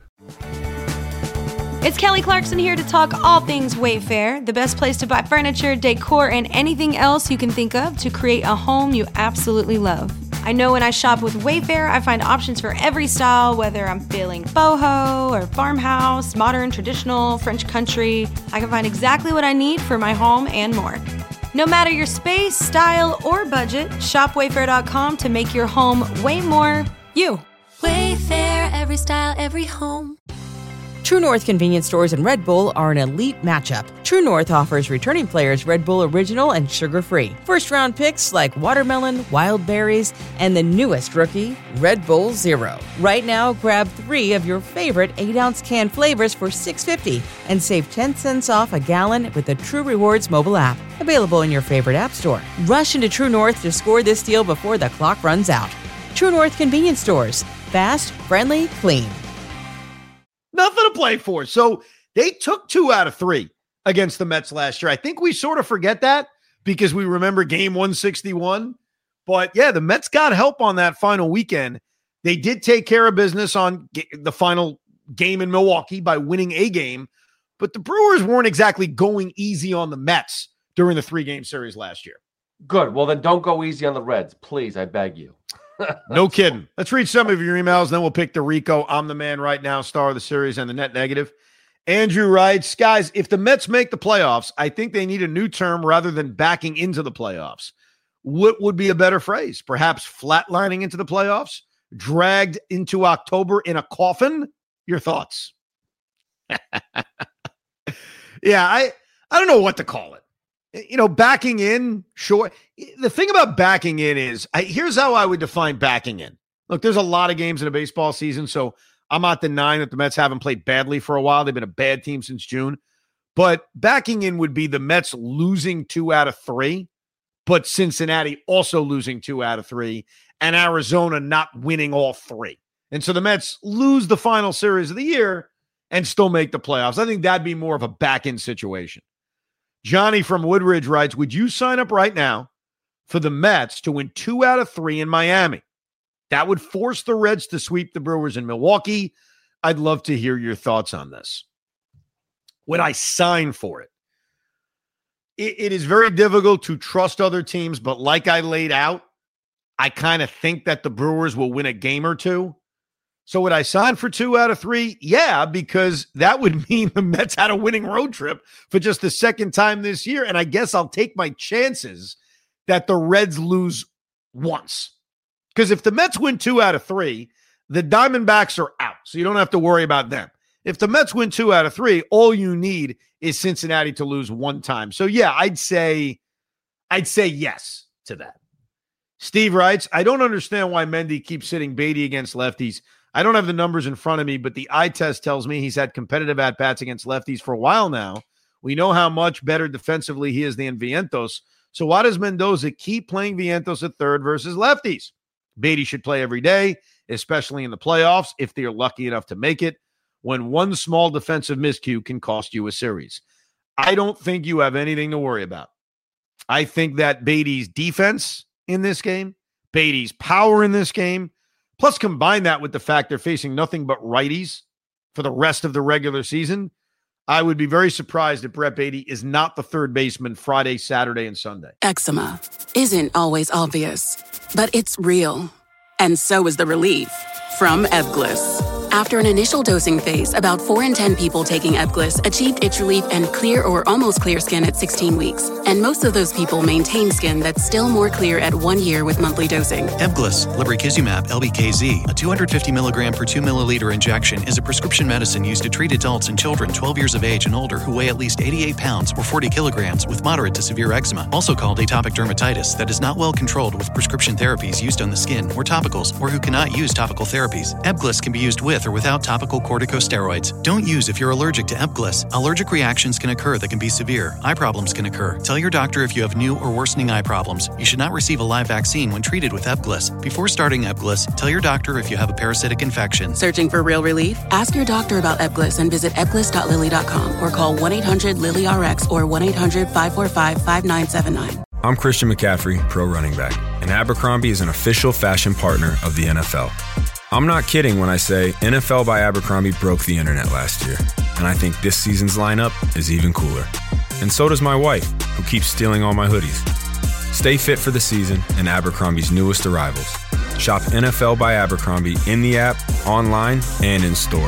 Speaker 5: It's Kelly Clarkson here to talk all things Wayfair, the best place to buy furniture, decor, and anything else you can think of to create a home you absolutely love. I know when I shop with Wayfair, I find options for every style, whether I'm feeling boho or farmhouse, modern, traditional, French country. I can find exactly what I need for my home and more. No matter your space, style, or budget, shop wayfair dot com to make your home way more you.
Speaker 6: Wayfair, every style, every home.
Speaker 12: True North convenience stores and Red Bull are an elite matchup. True North offers returning players Red Bull Original and sugar-free. First-round picks like watermelon, wild berries, and the newest rookie, Red Bull Zero. Right now, grab three of your favorite eight-ounce can flavors for six dollars and fifty cents and save ten cents off a gallon with the True Rewards mobile app. Available in your favorite app store. Rush into True North to score this deal before the clock runs out. True North convenience stores. Fast, friendly, clean.
Speaker 10: Nothing to play for. So they took two out of three against the Mets last year. I think we sort of forget that because we remember game one sixty-one. But yeah, the Mets got help on that final weekend. They did take care of business on the final game in Milwaukee by winning a game. But the Brewers weren't exactly going easy on the Mets during the three-game series last year.
Speaker 18: Good. Well, then don't go easy on the Reds. Please, I beg you.
Speaker 10: No kidding. Let's read some of your emails, then we'll pick the Rico I'm the Man Right Now star of the series and the net negative. Andrew writes, guys, if the Mets make the playoffs, I think they need a new term rather than backing into the playoffs. What would be a better phrase? Perhaps flatlining into the playoffs? Dragged into October in a coffin? Your thoughts? Yeah, I, I don't know what to call it. You know, backing in, sure. The thing about backing in is, I, here's how I would define backing in. Look, there's a lot of games in a baseball season, so I'm not denying that the Mets haven't played badly for a while. They've been a bad team since June. But backing in would be the Mets losing two out of three, but Cincinnati also losing two out of three, and Arizona not winning all three. And so the Mets lose the final series of the year and still make the playoffs. I think that'd be more of a back-in situation. Johnny from Woodridge writes, would you sign up right now for the Mets to win two out of three in Miami? That would force the Reds to sweep the Brewers in Milwaukee. I'd love to hear your thoughts on this. Would I sign for it? It, it is very difficult to trust other teams, but like I laid out, I kind of think that the Brewers will win a game or two. So would I sign for two out of three? Yeah, because that would mean the Mets had a winning road trip for just the second time this year. And I guess I'll take my chances that the Reds lose once. Because if the Mets win two out of three, the Diamondbacks are out. So you don't have to worry about them. If the Mets win two out of three, all you need is Cincinnati to lose one time. So yeah, I'd say, I'd say yes to that. Steve writes, I don't understand why Mendy keeps sitting Beatty against lefties. I don't have the numbers in front of me, but the eye test tells me he's had competitive at-bats against lefties for a while now. We know how much better defensively he is than Vientos. So why does Mendoza keep playing Vientos at third versus lefties? Beatty should play every day, especially in the playoffs, if they're lucky enough to make it, when one small defensive miscue can cost you a series. I don't think you have anything to worry about. I think that Beatty's defense in this game, Beatty's power in this game, plus combine that with the fact they're facing nothing but righties for the rest of the regular season, I would be very surprised if Brett Beatty is not the third baseman Friday, Saturday, and Sunday.
Speaker 20: Eczema isn't always obvious, but it's real. And so is the relief from Ebglyss. After an initial dosing phase, about four in ten people taking Ebglyss achieved itch relief and clear or almost clear skin at sixteen weeks. And most of those people maintain skin that's still more clear at one year with monthly dosing.
Speaker 21: Ebglyss, lebrikizumab, L B K Z, a two hundred fifty milligram per two milliliter injection, is a prescription medicine used to treat adults and children twelve years of age and older who weigh at least eighty-eight pounds or forty kilograms with moderate to severe eczema, also called atopic dermatitis, that is not well controlled with prescription therapies used on the skin or topicals, or who cannot use topical therapies. Ebglyss can be used with or without topical corticosteroids. Don't use if you're allergic to Ebglyss. Allergic reactions can occur that can be severe. Eye problems can occur. Tell your doctor if you have new or worsening eye problems. You should not receive a live vaccine when treated with Ebglyss. Before starting Ebglyss, tell your doctor if you have a parasitic infection.
Speaker 20: Searching for real relief? Ask your doctor about Ebglyss and visit ebglyss dot lilly dot com or call one eight hundred lily R X or one eight hundred five four five five nine seven nine.
Speaker 22: I'm Christian McCaffrey, pro running back, and Abercrombie is an official fashion partner of the N F L. I'm not kidding when I say N F L by Abercrombie broke the internet last year, and I think this season's lineup is even cooler. And so does my wife, who keeps stealing all my hoodies. Stay fit for the season and Abercrombie's newest arrivals. Shop N F L by Abercrombie in the app, online, and in store.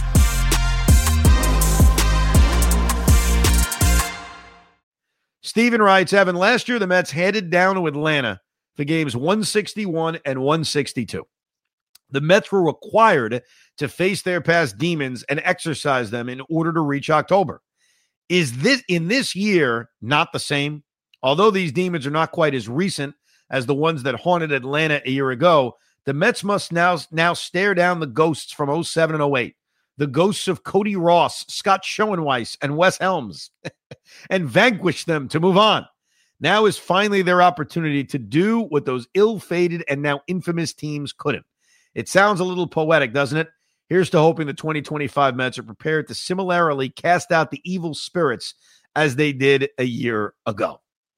Speaker 10: Steven writes, Evan, last year the Mets headed down to Atlanta for games one sixty-one and one sixty-two. The Mets were required to face their past demons and exercise them in order to reach October. Is this in this year not the same? Although these demons are not quite as recent as the ones that haunted Atlanta a year ago, the Mets must now, now stare down the ghosts from oh seven and oh eight, the ghosts of Cody Ross, Scott Schoenweiss, and Wes Helms, and vanquish them to move on. Now is finally their opportunity to do what those ill-fated and now infamous teams couldn't. It sounds a little poetic, doesn't it? Here's to hoping the twenty twenty-five Mets are prepared to similarly cast out the evil spirits as they did a year ago.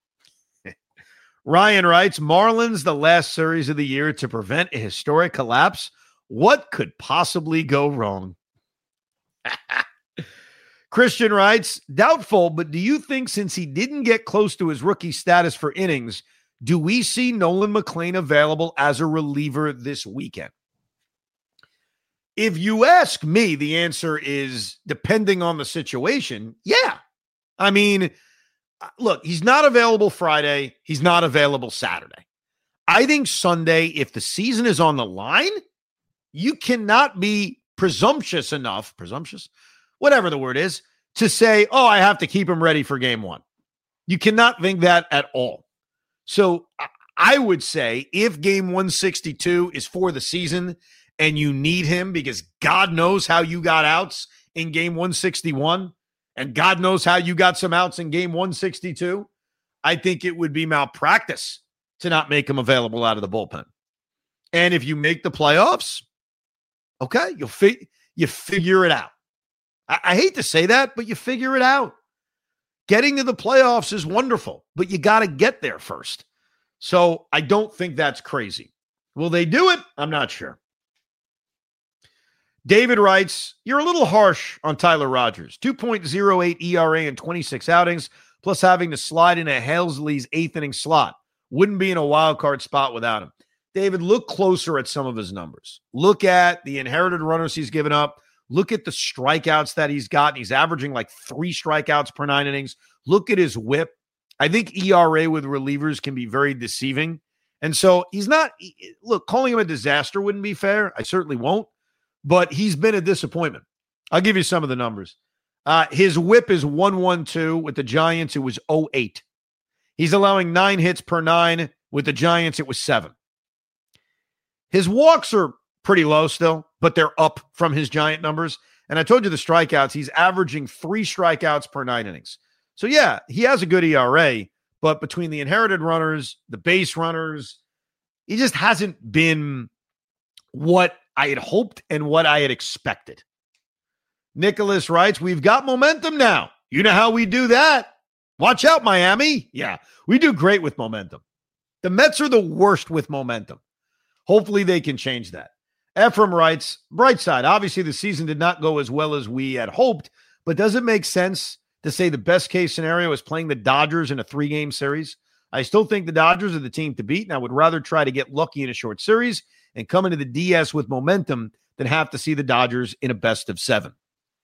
Speaker 10: Ryan writes, Marlins, the last series of the year to prevent a historic collapse. What could possibly go wrong? Christian writes, doubtful, but do you think since he didn't get close to his rookie status for innings, do we see Nolan McLean available as a reliever this weekend? If you ask me, the answer is depending on the situation. Yeah. I mean, look, he's not available Friday. He's not available Saturday. I think Sunday, if the season is on the line, you cannot be presumptuous enough, presumptuous, whatever the word is, to say, oh, I have to keep him ready for game one. You cannot think that at all. So I would say if game one sixty-two is for the season and you need him because God knows how you got outs in game one sixty-one and God knows how you got some outs in game one sixty-two, I think it would be malpractice to not make him available out of the bullpen. And if you make the playoffs, okay, you'll fi- you figure it out. I-, I hate to say that, but you figure it out. Getting to the playoffs is wonderful, but you got to get there first. So I don't think that's crazy. Will they do it? I'm not sure. David writes, you're a little harsh on Tyler Rogers. two point oh eight E R A in twenty-six outings, plus having to slide into Helsley's eighth inning slot. Wouldn't be in a wild card spot without him. David, look closer at some of his numbers. Look at the inherited runners he's given up. Look at the strikeouts that he's gotten. He's averaging like three strikeouts per nine innings. Look at his whip. I think E R A with relievers can be very deceiving. And so he's not, look, calling him a disaster wouldn't be fair. I certainly won't. But he's been a disappointment. I'll give you some of the numbers. Uh, his whip is one twelve. With the Giants, it was oh eight. He's allowing nine hits per nine. With the Giants, it was seven. His walks are pretty low still, but they're up from his Giant numbers. And I told you the strikeouts, he's averaging three strikeouts per nine innings. So, yeah, he has a good E R A, but between the inherited runners, the base runners, he just hasn't been what I had hoped and what I had expected. Nicholas writes, we've got momentum now. You know how we do that. Watch out, Miami. Yeah, we do great with momentum. The Mets are the worst with momentum. Hopefully they can change that. Ephraim writes, bright side, obviously the season did not go as well as we had hoped, but does it make sense to say the best case scenario is playing the Dodgers in a three-game series? I still think the Dodgers are the team to beat, and I would rather try to get lucky in a short series and come into the D S with momentum than have to see the Dodgers in a best of seven.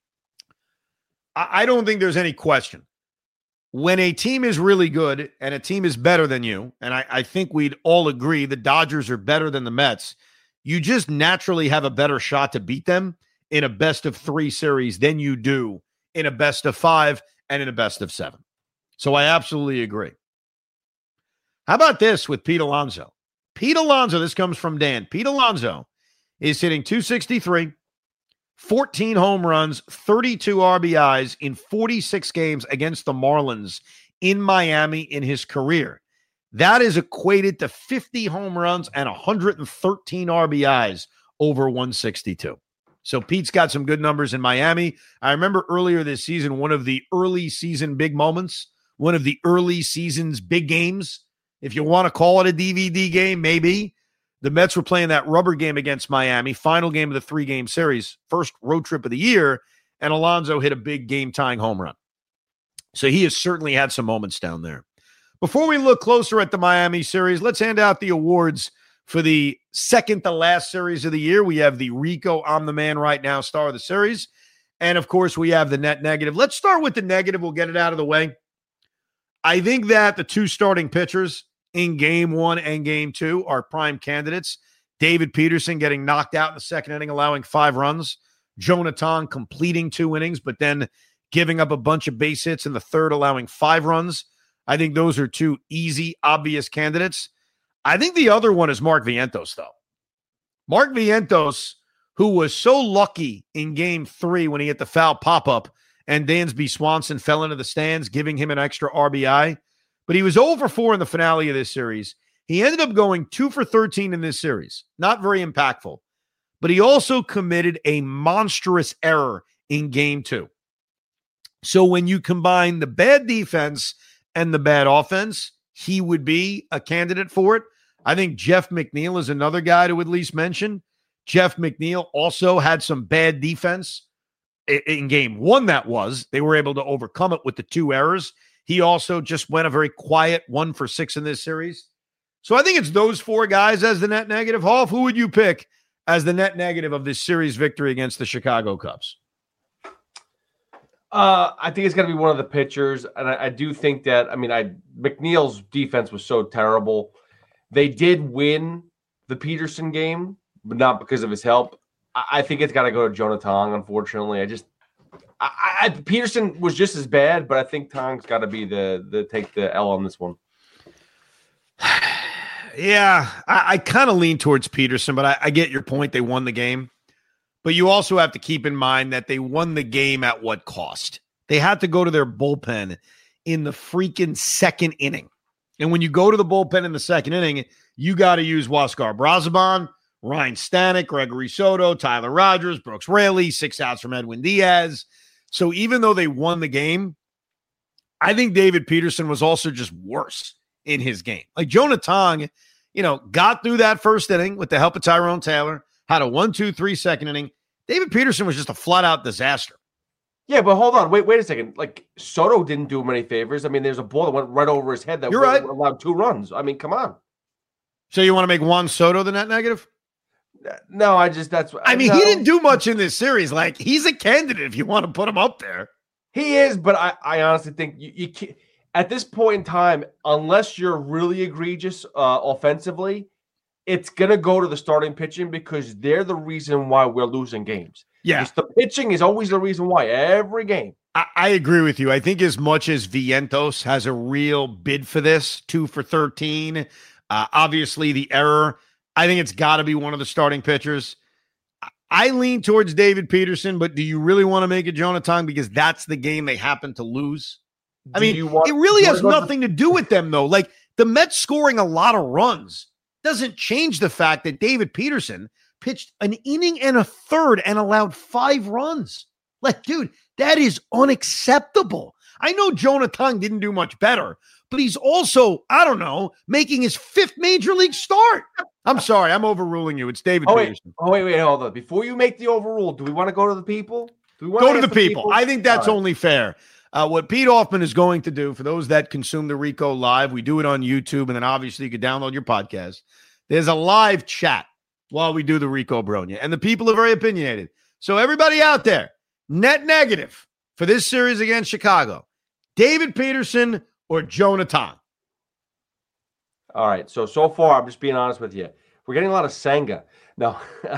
Speaker 10: I don't think there's any question. When a team is really good and a team is better than you, and I, I think we'd all agree the Dodgers are better than the Mets, you just naturally have a better shot to beat them in a best of three series than you do in a best of five and in a best of seven. So I absolutely agree. How about this with Pete Alonso? Pete Alonso, this comes from Dan. Pete Alonso is hitting two sixty-three, fourteen home runs, thirty-two R B Is in forty-six games against the Marlins in Miami in his career. That is equated to fifty home runs and one hundred thirteen R B Is over one sixty-two. So Pete's got some good numbers in Miami. I remember earlier this season, one of the early season big moments, one of the early season's big games, if you want to call it a D V D game, maybe. The Mets were playing that rubber game against Miami, final game of the three-game series, first road trip of the year, and Alonso hit a big game-tying home run. So he has certainly had some moments down there. Before we look closer at the Miami series, let's hand out the awards for the second to last series of the year. We have the Rico I'm the Man Right Now star of the series. And, of course, we have the net negative. Let's start with the negative. We'll get it out of the way. I think that the two starting pitchers in game one and game two are prime candidates. David Peterson getting knocked out in the second inning, allowing five runs. Jonathan completing two innings, but then giving up a bunch of base hits in the third, allowing five runs. I think those are two easy, obvious candidates. I think the other one is Mark Vientos, though. Mark Vientos, who was so lucky in game three when he hit the foul pop-up and Dansby Swanson fell into the stands, giving him an extra R B I. But he was zero for four in the finale of this series. He ended up going two for thirteen in this series. Not very impactful. But he also committed a monstrous error in game two. So when you combine the bad defense and the bad offense, he would be a candidate for it. I think Jeff McNeil is another guy to at least mention. Jeff McNeil also had some bad defense in game one that was. They were able to overcome it with the two errors. He also just went a very quiet one for six in this series. So I think it's those four guys as the net negative. Hoff, who would you pick as the net negative of this series victory against the Chicago Cubs?
Speaker 18: Uh, I think it's going to be one of the pitchers, and I, I do think that, I mean, I McNeil's defense was so terrible. They did win the Peterson game, but not because of his help. I, I think it's got to go to Jonah Tong, unfortunately. I just I, I, Peterson was just as bad, but I think Tong's got to be the the take the L on this one.
Speaker 10: Yeah, I, I kind of lean towards Peterson, but I, I get your point. They won the game. But you also have to keep in mind that they won the game at what cost? They had to go to their bullpen in the freaking second inning. And when you go to the bullpen in the second inning, you got to use Huascar Brazoban, Ryan Stanek, Gregory Soto, Tyler Rogers, Brooks Raley, six outs from Edwin Diaz. So even though they won the game, I think David Peterson was also just worse in his game. Like Jonah Tong, you know, got through that first inning with the help of Tyrone Taylor, had a one, two, three second inning. David Peterson was just a flat out disaster.
Speaker 18: Yeah, but hold on. Wait, wait a second. Like Soto didn't do him any favors. I mean, there's a ball that went right over his head that
Speaker 10: You're right.
Speaker 18: allowed two runs. I mean, come on.
Speaker 10: So you want to make Juan Soto the net negative?
Speaker 18: No, I just, that's,
Speaker 10: I mean,
Speaker 18: no.
Speaker 10: he didn't do much in this series. Like, he's a candidate if you want to put him up there.
Speaker 18: He is, but I, I honestly think you, you can't, at this point in time, unless you're really egregious uh, offensively, it's going to go to the starting pitching because they're the reason why we're losing games.
Speaker 10: Yeah.
Speaker 18: It's the pitching is always the reason why every game.
Speaker 10: I, I agree with you. I think as much as Vientos has a real bid for this, two for thirteen, uh, obviously the error, I think it's got to be one of the starting pitchers. I lean towards David Peterson, but do you really want to make it Jonah Tong because that's the game they happen to lose? I
Speaker 18: Do
Speaker 10: mean,
Speaker 18: you want-
Speaker 10: it really
Speaker 18: you
Speaker 10: has
Speaker 18: wanna go-
Speaker 10: nothing to do with them, though. Like, the Mets scoring a lot of runs doesn't change the fact that David Peterson pitched an inning and a third and allowed five runs. Like, dude, that is unacceptable. I know Jonah Tong didn't do much better, but he's also, I don't know, making his fifth major league start. I'm sorry, I'm overruling you. It's David
Speaker 18: Oh wait,
Speaker 10: Peterson.
Speaker 18: oh wait, wait, hold on. Before you make the overrule, do we want to go to the people? Do we want
Speaker 10: Go to
Speaker 18: ask
Speaker 10: the people. I think that's
Speaker 18: All right.
Speaker 10: only fair. Uh, what Pete Hoffman is going to do, for those that consume the Rico Live, we do it on YouTube, and then obviously you can download your podcast. There's a live chat while we do the Rico Bronya, and the people are very opinionated. So everybody out there, net negative for this series against Chicago, David Peterson or Jonah Tong?
Speaker 18: All right. So, so far, I'm just being honest with you. We're getting a lot of Senga. No.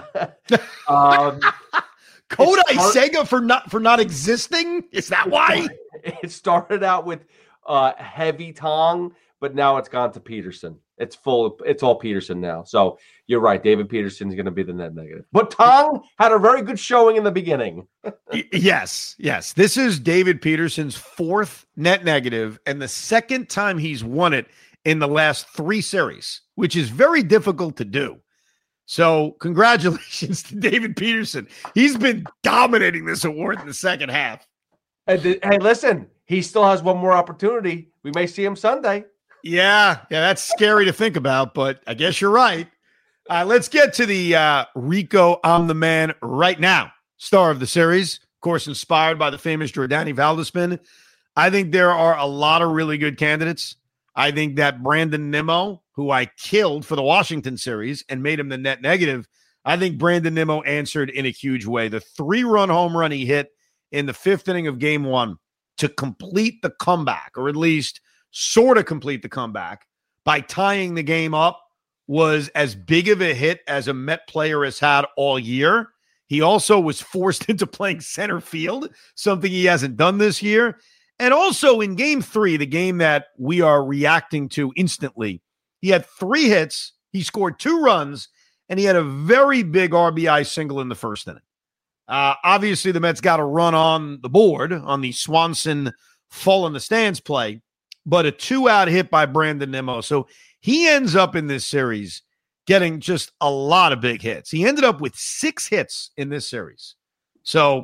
Speaker 18: um,
Speaker 10: Kodai
Speaker 18: it start-
Speaker 10: Senga for not for not existing? Is that why?
Speaker 18: It started out with uh, heavy Tong, but now it's gone to Peterson. It's full. It's all Peterson now. So you're right. David Peterson's going to be the net negative. But Tong had a very good showing in the beginning.
Speaker 10: Y- yes, yes. This is David Peterson's fourth net negative and the second time he's won it in the last three series, which is very difficult to do. So congratulations to David Peterson. He's been dominating this award in the second half.
Speaker 18: And th- hey, listen, he still has one more opportunity. We may see him Sunday.
Speaker 10: Yeah, yeah, that's scary to think about, but I guess you're right. Uh, let's get to the uh, Rico I'm the Man right now star of the series, of course, inspired by the famous Jordani Valdespin. I think there are a lot of really good candidates. I think that Brandon Nimmo, who I killed for the Washington series and made him the net negative, I think Brandon Nimmo answered in a huge way. The three-run home run he hit in the fifth inning of game one to complete the comeback, or at least sort of complete the comeback by tying the game up, was as big of a hit as a Met player has had all year. He also was forced into playing center field, something he hasn't done this year. And also in game three, the game that we are reacting to instantly, he had three hits, he scored two runs, and he had a very big R B I single in the first inning. Uh, obviously, the Mets got a run on the board on the Swanson fall in the stands play, but a two-out hit by Brandon Nimmo. So he ends up in this series getting just a lot of big hits. He ended up with six hits in this series. So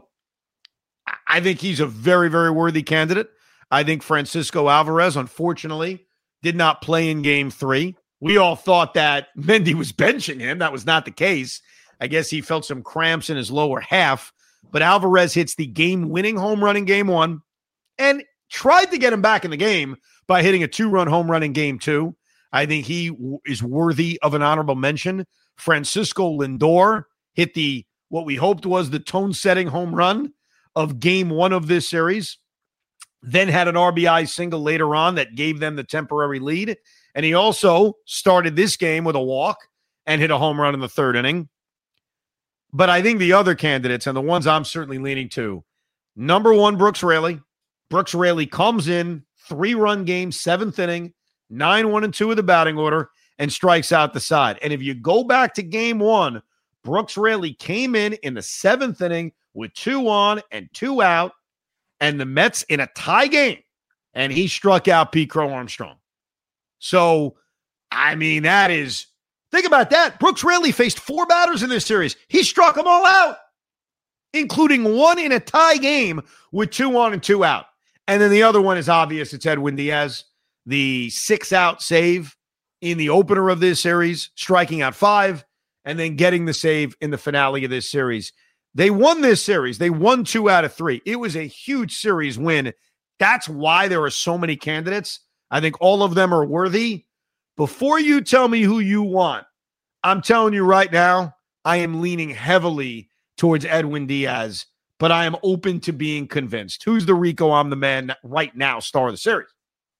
Speaker 10: I think he's a very, very worthy candidate. I think Francisco Alvarez, unfortunately, did not play in game three. We all thought that Mendy was benching him. That was not the case. I guess he felt some cramps in his lower half. but Alvarez hits the game-winning home run in game one and tried to get him back in the game by hitting a two-run home run in game two. I think he w- is worthy of an honorable mention. Francisco Lindor hit the what we hoped was the tone-setting home run of game one of this series, then had an R B I single later on that gave them the temporary lead. And he also started this game with a walk and hit a home run in the third inning. But I think the other candidates, and the ones I'm certainly leaning to, number one, Brooks Raley. Brooks Raley comes in, three-run game, seventh inning, nine one and two of the batting order, and strikes out the side. And if you go back to game one, Brooks Raley came in in the seventh inning with two on and two out, and the Mets in a tie game, and he struck out Pete Crow Armstrong. So, I mean, that is, think about that. Brooks Raley faced four batters in this series. He struck them all out, including one in a tie game with two on and two out. And then the other one is obvious. It's Edwin Diaz, the six-out save in the opener of this series, striking out five, and then getting the save in the finale of this series. They won this series. They won two out of three. It was a huge series win. That's why there are so many candidates. I think all of them are worthy. Before you tell me who you want, I'm telling you right now, I am leaning heavily towards Edwin Diaz, but I am open to being convinced. Who's the Rico I'm the man right now star of the series?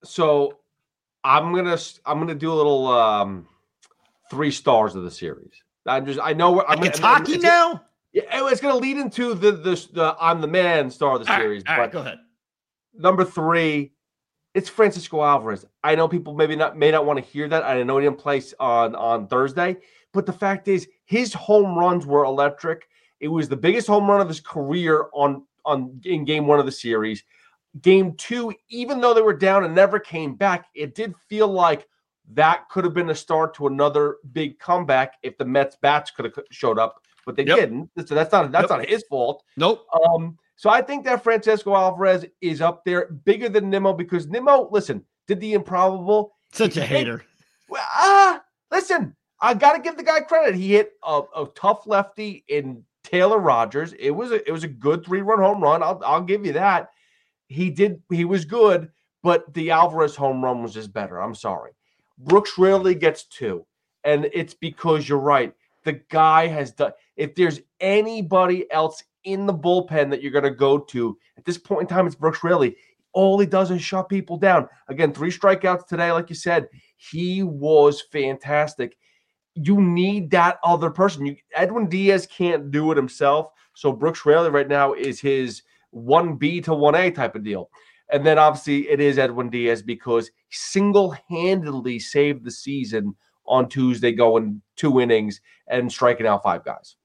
Speaker 18: So I'm gonna I'm gonna do a little um, three stars of the series. I just I know I'm
Speaker 10: it's hockey it's, now.
Speaker 18: Yeah, it's gonna lead into the the, the I'm the man star of the
Speaker 10: all
Speaker 18: series.
Speaker 10: Right, all
Speaker 18: but
Speaker 10: right, go ahead.
Speaker 18: Number three, it's Francisco Alvarez. I know people maybe not may not want to hear that. I know he didn't play on on Thursday, but the fact is his home runs were electric. It was the biggest home run of his career on on in game one of the series. Game two, even though they were down and never came back, it did feel like that could have been a start to another big comeback if the Mets bats could have showed up, but they yep. didn't. So that's not that's yep. not his fault.
Speaker 10: Nope.
Speaker 18: Um, so I think that Francisco Alvarez is up there, bigger than Nimmo, because Nimmo, listen, did the improbable.
Speaker 10: Such
Speaker 18: he
Speaker 10: a
Speaker 18: hit,
Speaker 10: hater.
Speaker 18: Well, ah, listen, I got to give the guy credit. He hit a, a tough lefty in Taylor Rogers. It was a, it was a good three-run home run. I'll I'll give you that. He did. He was good, but the Alvarez home run was just better. I'm sorry. Brooks Raley gets two, and it's because you're right. The guy has done. If there's anybody else in the bullpen that you're going to go to at this point in time, it's Brooks Raley. All he does is shut people down. Again, three strikeouts today, like you said. He was fantastic. You need that other person. You, Edwin Diaz can't do it himself, so Brooks Raley right now is his one B to one A type of deal. And then obviously it is Edwin Diaz because he single-handedly saved the season on Tuesday, going two innings and striking out five guys.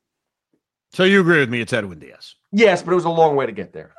Speaker 10: So you agree with me, it's Edwin Diaz?
Speaker 18: Yes, but it was a long way to get there.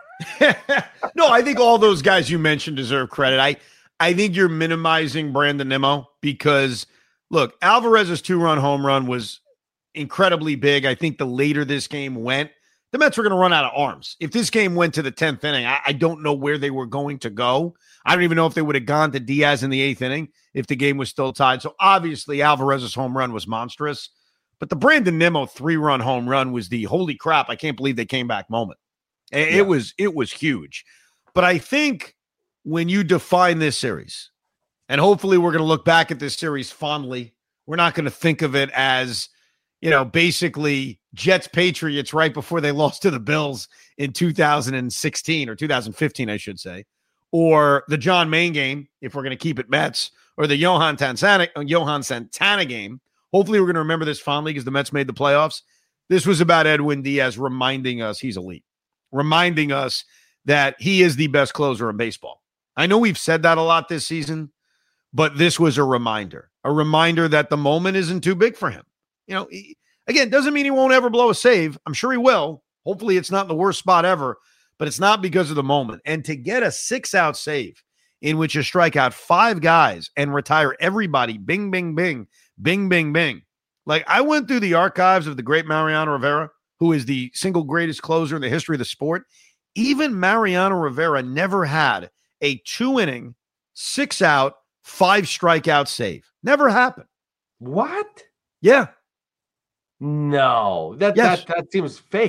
Speaker 10: No, I think all those guys you mentioned deserve credit. I, I think you're minimizing Brandon Nimmo because, look, Alvarez's two-run home run was incredibly big. I think the later this game went, the Mets were going to run out of arms. If this game went to the tenth inning, I, I don't know where they were going to go. I don't even know if they would have gone to Diaz in the eighth inning if the game was still tied. So obviously Alvarez's home run was monstrous. But the Brandon Nimmo three-run home run was the holy crap, I can't believe they came back moment. It, yeah. it was it was huge. But I think when you define this series, and hopefully we're going to look back at this series fondly, we're not going to think of it as, you know, basically Jets Patriots right before they lost to the Bills in two thousand sixteen or two thousand fifteen, I should say, or the John Maine game, if we're going to keep it Mets, or the Johan Santana, Johan Santana game. Hopefully we're going to remember this fondly because the Mets made the playoffs. This was about Edwin Diaz reminding us he's elite, reminding us that he is the best closer in baseball. I know we've said that a lot this season, but this was a reminder, a reminder that the moment isn't too big for him. You know, he, again, doesn't mean he won't ever blow a save. I'm sure he will. Hopefully it's not in the worst spot ever, but it's not because of the moment. And to get a six-out save in which you strike out five guys and retire everybody, bing, bing, bing, bing, bing, bing. Like, I went through the archives of the great Mariano Rivera, who is the single greatest closer in the history of the sport. Even Mariano Rivera never had a two-inning, six-out, five-strikeout save. Never happened.
Speaker 18: What?
Speaker 10: Yeah.
Speaker 18: No, that
Speaker 10: yes.
Speaker 18: that that seems fake.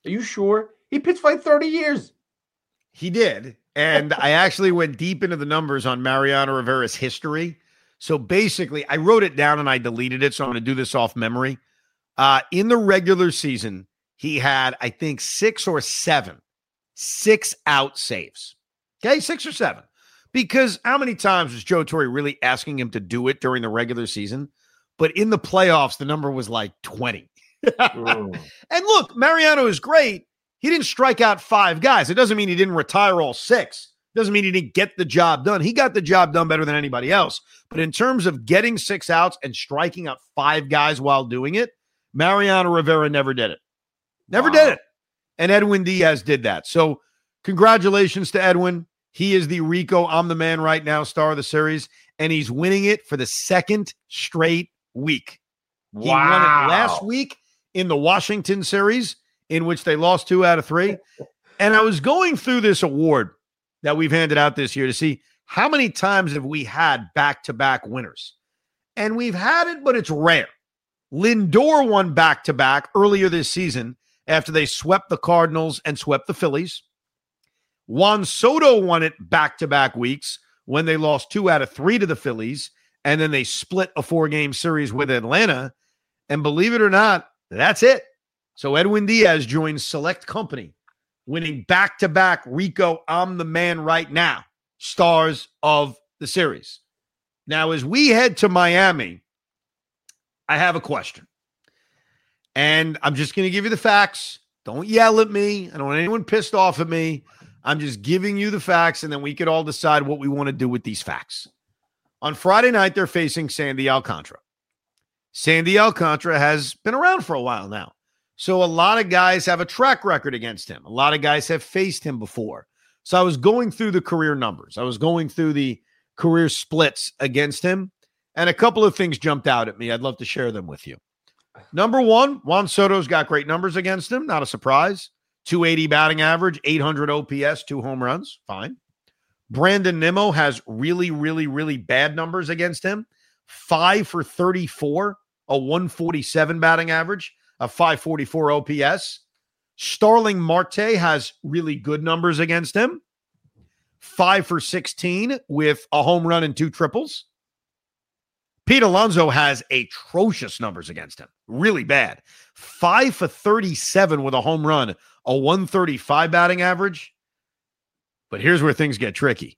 Speaker 18: Are you sure? He pitched for like thirty years.
Speaker 10: He did. And I actually went deep into the numbers on Mariano Rivera's history. So basically, I wrote it down and I deleted it. So I'm going to do this off memory. Uh, in the regular season, he had, I think, six or seven, six out saves. Okay, six or seven. Because how many times was Joe Torre really asking him to do it during the regular season? But in the playoffs, the number was like twenty. And look, Mariano is great. He didn't strike out five guys. It doesn't mean he didn't retire all six. It doesn't mean he didn't get the job done. He got the job done better than anybody else. But in terms of getting six outs and striking out five guys while doing it, Mariano Rivera never did it. Never wow. did it. And Edwin Diaz did that. So congratulations to Edwin. He is the Rico, I'm the man right now star of the series, and he's winning it for the second straight week. Wow. He won it last week in the Washington series, in which they lost two out of three. And I was going through this award that we've handed out this year to see how many times have we had back-to-back winners. And we've had it, but it's rare. Lindor won back-to-back earlier this season after they swept the Cardinals and swept the Phillies. Juan Soto won it back-to-back weeks when they lost two out of three to the Phillies, and then they split a four-game series with Atlanta. And believe it or not, that's it. So Edwin Diaz joins select company, winning back-to-back Rico, I'm the man right now, stars of the series. Now, as we head to Miami, I have a question. And I'm just going to give you the facts. Don't yell at me. I don't want anyone pissed off at me. I'm just giving you the facts, and then we could all decide what we want to do with these facts. On Friday night, they're facing Sandy Alcantara. Sandy Alcantara has been around for a while now. So a lot of guys have a track record against him. A lot of guys have faced him before. So I was going through the career numbers. I was going through the career splits against him, and a couple of things jumped out at me. I'd love to share them with you. Number one, Juan Soto's got great numbers against him. Not a surprise. two eighty batting average, eight hundred O P S, two home runs. Fine. Brandon Nimmo has really, really, really bad numbers against him. five for thirty-four, a one forty-seven batting average, a five forty-four O P S. Starling Marte has really good numbers against him. five for sixteen with a home run and two triples. Pete Alonso has atrocious numbers against him. Really bad. five for thirty-seven with a home run, a one thirty-five batting average. But here's where things get tricky.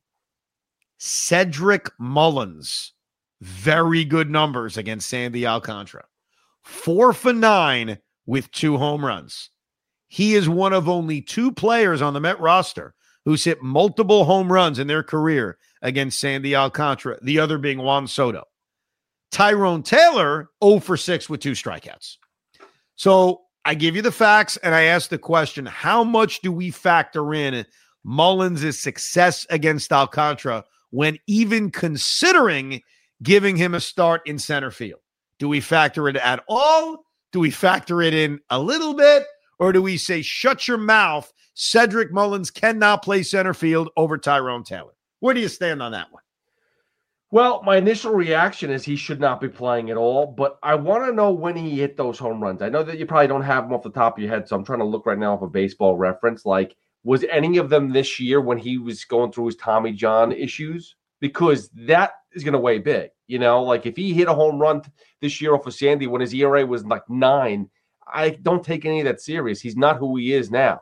Speaker 10: Cedric Mullins, very good numbers against Sandy Alcantara. Four for nine with two home runs. He is one of only two players on the Met roster who's hit multiple home runs in their career against Sandy Alcantara, the other being Juan Soto. Tyrone Taylor, zero for six with two strikeouts. So I give you the facts, and I ask the question, how much do we factor in Mullins' success against Alcantara when even considering giving him a start in center field? Do we factor it at all? Do we factor it in a little bit? Or do we say, shut your mouth, Cedric Mullins cannot play center field over Tyrone Taylor? Where do you stand on that one?
Speaker 18: Well, my initial reaction is he should not be playing at all, but I want to know when he hit those home runs. I know that you probably don't have them off the top of your head, so I'm trying to look right now off a Baseball Reference. Like, was any of them this year when he was going through his Tommy John issues? Because that is going to weigh big. You know, like if he hit a home run this year off of Sandy when his E R A was like nine, I don't take any of that serious. He's not who he is now.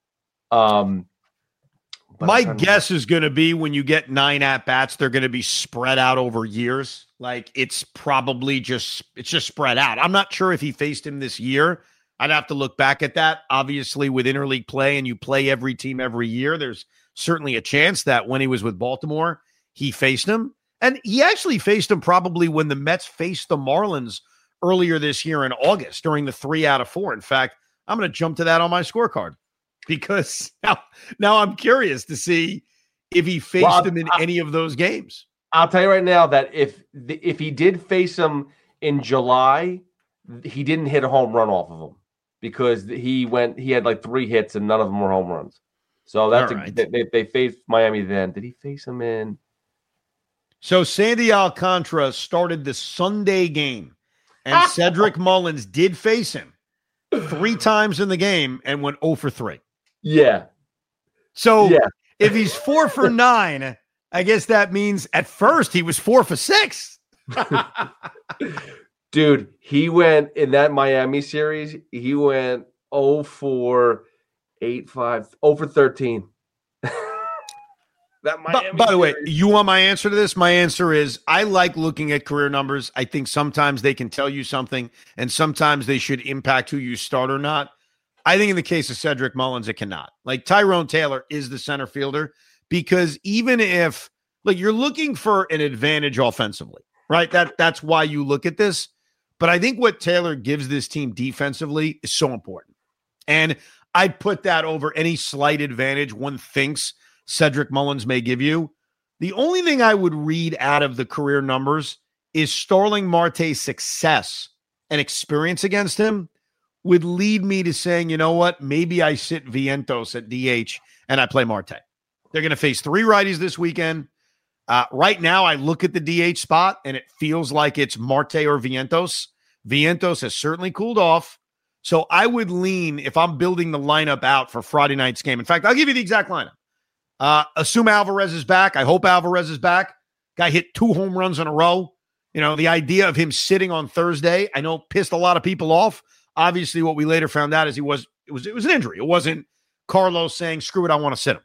Speaker 18: Um,
Speaker 10: My guess is going to be when you get nine at-bats, they're going to be spread out over years. Like it's probably just, it's just spread out. I'm not sure if he faced him this year. I'd have to look back at that. Obviously with interleague play and you play every team every year, there's certainly a chance that when he was with Baltimore, he faced him. And he actually faced him probably when the Mets faced the Marlins earlier this year in August during the three out of four. In fact, I'm going to jump to that on my scorecard because now, now I'm curious to see if he faced well, him in I, any of those games.
Speaker 18: I'll tell you right now that if the, if he did face him in July, he didn't hit a home run off of him because he went, he had like three hits and none of them were home runs. So that's, right. a, they, they faced Miami then. Did he face him in?
Speaker 10: So Sandy Alcantara started the Sunday game, and Cedric Mullins did face him. three times in the game and went oh for three.
Speaker 18: Yeah.
Speaker 10: So
Speaker 18: yeah.
Speaker 10: if he's four for nine, I guess that means at first he was four for six.
Speaker 18: Dude, he went in that Miami series, he went oh for eight, five, oh for thirteen. That
Speaker 10: Miami by, by the way, you want my answer to this? My answer is I like looking at career numbers. I think sometimes they can tell you something, and sometimes they should impact who you start or not. I think in the case of Cedric Mullins, it cannot. Like Tyrone Taylor is the center fielder because even if like you're looking for an advantage offensively, right? That that's why you look at this. But I think what Taylor gives this team defensively is so important. And I'd put that over any slight advantage one thinks Cedric Mullins may give you. The only thing I would read out of the career numbers is Starling Marte's success and experience against him would lead me to saying, you know what, maybe I sit Vientos at D H and I play Marte. They're going to face three righties this weekend. Uh, right now, I look at the D H spot and it feels like it's Marte or Vientos. Vientos has certainly cooled off. So I would lean, if I'm building the lineup out for Friday night's game. In fact, I'll give you the exact lineup. Uh, assume Alvarez is back. I hope Alvarez is back. Guy hit two home runs in a row. You know, the idea of him sitting on Thursday, I know pissed a lot of people off. Obviously, what we later found out is he was it was it was an injury. It wasn't Carlos saying, screw it, I want to sit him.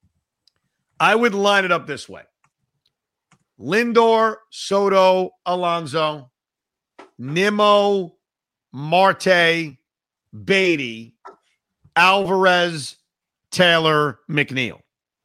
Speaker 10: I would line it up this way. Lindor, Soto, Alonso, Nimmo, Marte, Beatty, Alvarez, Taylor, McNeil.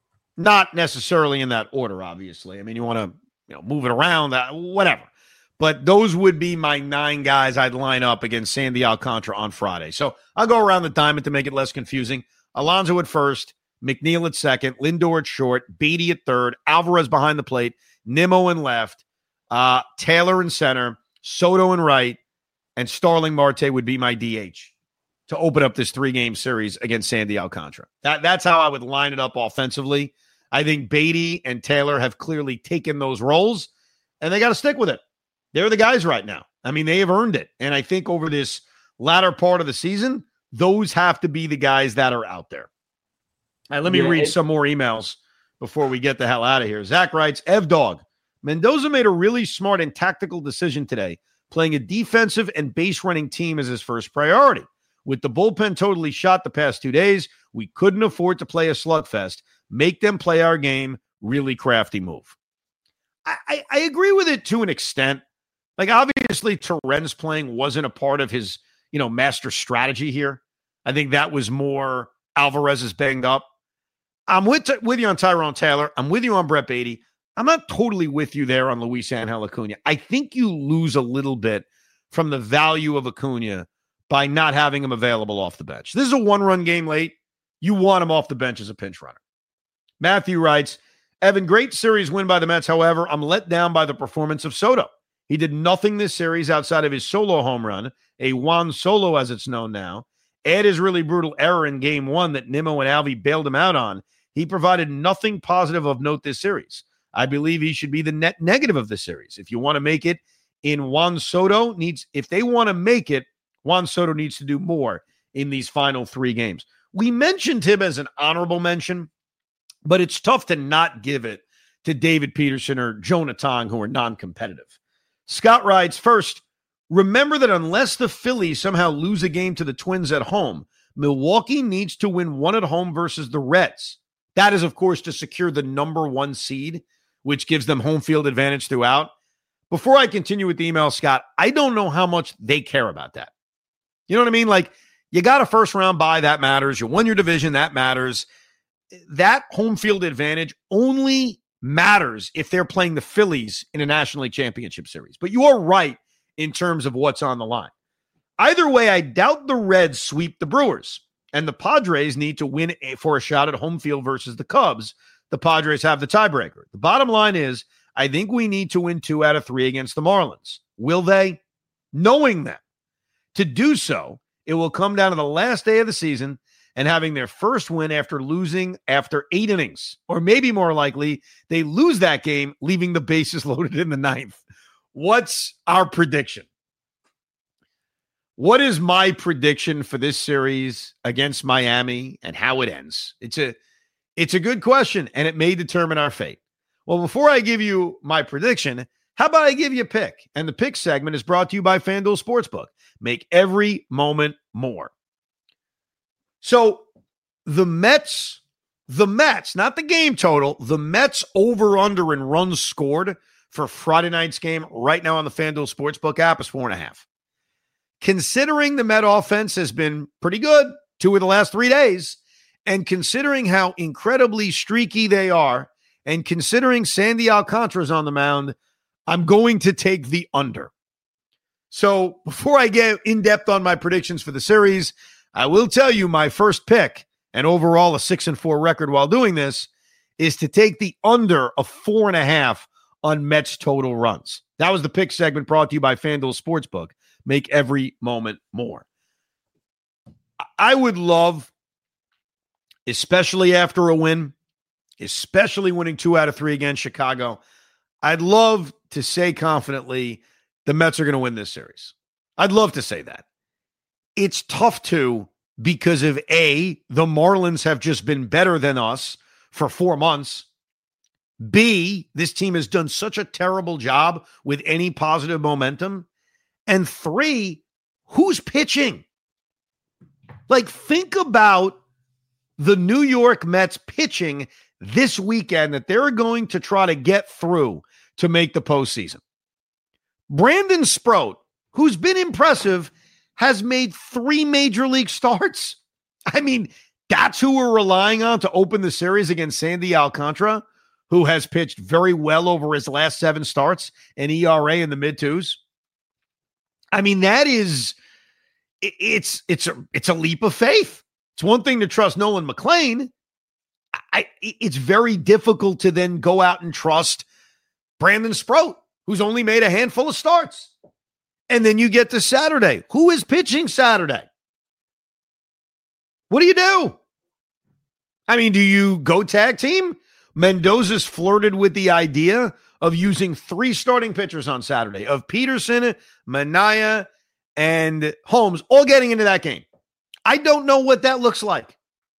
Speaker 10: Not necessarily in that order, obviously. I mean, you want to you know move it around, that whatever. But those would be my nine guys I'd line up against Sandy Alcantara on Friday. So I'll go around the diamond to make it less confusing. Alonso at first, McNeil at second, Lindor at short, Beatty at third, Alvarez behind the plate, Nimmo in left, uh, Taylor in center, Soto in right, and Starling Marte would be my D H to open up this three-game series against Sandy Alcantara. That, that's how I would line it up offensively. I think Beatty and Taylor have clearly taken those roles, and they got to stick with it. They're the guys right now. I mean, they have earned it. And I think over this latter part of the season, those have to be the guys that are out there. All right, let me yeah, read it, some more emails before we get the hell out of here. Zach writes, Ev Dog, Mendoza made a really smart and tactical decision today, playing a defensive and base running team as his first priority. With the bullpen totally shot the past two days, we couldn't afford to play a slugfest. Make them play our game. Really crafty move. I, I, I agree with it to an extent. Like, obviously, Torrens playing wasn't a part of his, you know, master strategy here. I think that was more Alvarez is banged up. I'm with, with you on Tyrone Taylor. I'm with you on Brett Beatty. I'm not totally with you there on Luis Angel Acuna. I think you lose a little bit from the value of Acuna by not having him available off the bench. This is a one-run game late. You want him off the bench as a pinch runner. Matthew writes, Evan, great series win by the Mets. However, I'm let down by the performance of Soto. He did nothing this series outside of his solo home run, a Juan Solo as it's known now. Add his really brutal error in game one that Nimmo and Alvy bailed him out on. He provided nothing positive of note this series. I believe he should be the net negative of the series. If you want to make it in Juan Soto needs, if they want to make it, Juan Soto needs to do more in these final three games. We mentioned him as an honorable mention, but it's tough to not give it to David Peterson or Jonah Tong, who are non-competitive. Scott writes, first, remember that unless the Phillies somehow lose a game to the Twins at home, Milwaukee needs to win one at home versus the Reds. That is, of course, to secure the number one seed, which gives them home field advantage throughout. Before I continue with the email, Scott, I don't know how much they care about that. You know what I mean? Like, you got a first round bye, that matters. You won your division, that matters. That home field advantage only matters if they're playing the Phillies in a National League Championship Series. But you are right in terms of what's on the line. Either way, I doubt the Reds sweep the Brewers, and the Padres need to win for a shot at home field versus the Cubs. The Padres have the tiebreaker. The bottom line is, I think we need to win two out of three against the Marlins. Will they? Knowing that. To do so, it will come down to the last day of the season and having their first win after losing after eight innings. Or maybe more likely, they lose that game, leaving the bases loaded in the ninth. What's our prediction? What is my prediction for this series against Miami and how it ends? It's a it's a good question, and it may determine our fate. Well, before I give you my prediction, how about I give you a pick? And the pick segment is brought to you by FanDuel Sportsbook. Make every moment more. So the Mets, the Mets, not the game total, the Mets over under and runs scored for Friday night's game right now on the FanDuel Sportsbook app is four and a half. Considering the Met offense has been pretty good two of the last three days, and considering how incredibly streaky they are, and considering Sandy Alcantara's on the mound, I'm going to take the under. So before I get in depth on my predictions for the series, I will tell you my first pick, and overall a six and four record while doing this, is to take the under of four and a half on Mets total runs. That was the pick segment brought to you by FanDuel Sportsbook. Make every moment more. I would love, especially after a win, especially winning two out of three against Chicago, I'd love to say confidently the Mets are going to win this series. I'd love to say that. It's tough to because of A, the Marlins have just been better than us for four months. B, this team has done such a terrible job with any positive momentum. And three, who's pitching? Like, think about the New York Mets pitching this weekend that they're going to try to get through to make the postseason. Brandon Sproat, who's been impressive, has made three major league starts. I mean, that's who we're relying on to open the series against Sandy Alcantara, who has pitched very well over his last seven starts, an E R A in the mid-twos. I mean, that is, it's it's a, it's a leap of faith. It's one thing to trust Nolan McLean. I, it's very difficult to then go out and trust Brandon Sproat, who's only made a handful of starts. And then you get to Saturday. Who is pitching Saturday? What do you do? I mean, do you go tag team? Mendoza's flirted with the idea of using three starting pitchers on Saturday, of Peterson, Manaea, and Holmes all getting into that game. I don't know what that looks like.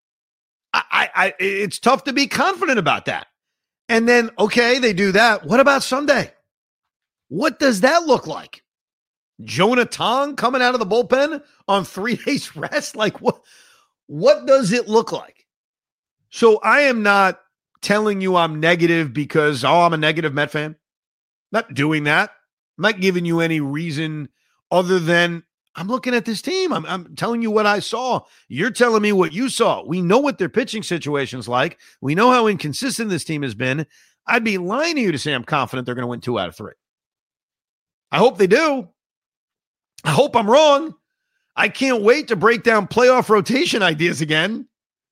Speaker 10: I, I, I it's tough to be confident about that. And then, okay, they do that. What about Sunday? What does that look like? Jonah Tong coming out of the bullpen on three days rest? Like, what, what does it look like? So I am not telling you I'm negative because, oh, I'm a negative Met fan. Not doing that. I'm not giving you any reason other than I'm looking at this team. I'm, I'm telling you what I saw. You're telling me what you saw. We know what their pitching situation's like. We know how inconsistent this team has been. I'd be lying to you to say I'm confident they're going to win two out of three. I hope they do. I hope I'm wrong. I can't wait to break down playoff rotation ideas again.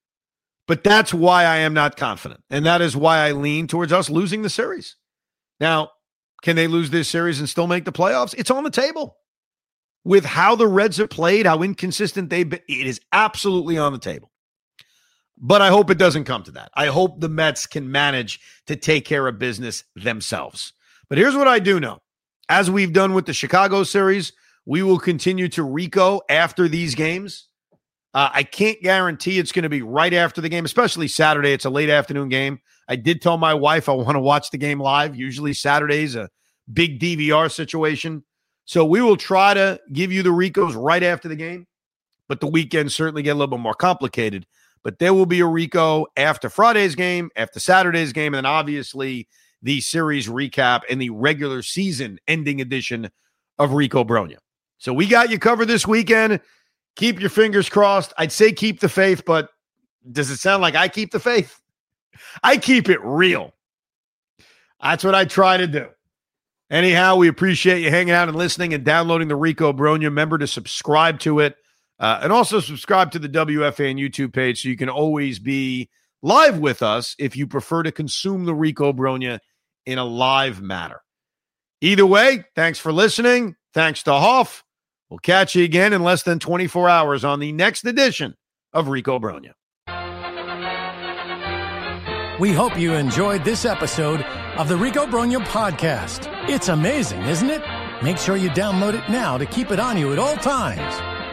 Speaker 10: But that's why I am not confident. And that is why I lean towards us losing the series. Now, can they lose this series and still make the playoffs? It's on the table. With how the Reds have played, how inconsistent they've been, it is absolutely on the table. But I hope it doesn't come to that. I hope the Mets can manage to take care of business themselves. But here's what I do know. As we've done with the Chicago series, we will continue to Rico after these games. Uh, I can't guarantee it's going to be right after the game, especially Saturday. It's a late afternoon game. I did tell my wife I want to watch the game live. Usually Saturday's a big D V R situation. So we will try to give you the Ricos right after the game, but the weekends certainly get a little bit more complicated. But there will be a Rico after Friday's game, after Saturday's game, and then obviously the series recap and the regular season ending edition of Rico Brogna. So we got you covered this weekend. Keep your fingers crossed. I'd say keep the faith, but does it sound like I keep the faith? I keep it real. That's what I try to do. Anyhow, we appreciate you hanging out and listening and downloading the Rico Brogna. Remember to subscribe to it uh, and also subscribe to the W F A N YouTube page so you can always be live with us if you prefer to consume the Rico Brogna in a live manner. Either way, thanks for listening. Thanks to Hoff. We'll catch you again in less than twenty-four hours on the next edition of Rico Brogna.
Speaker 9: We hope you enjoyed this episode of the Rico Brogna podcast. It's amazing, isn't it? Make sure you download it now to keep it on you at all times.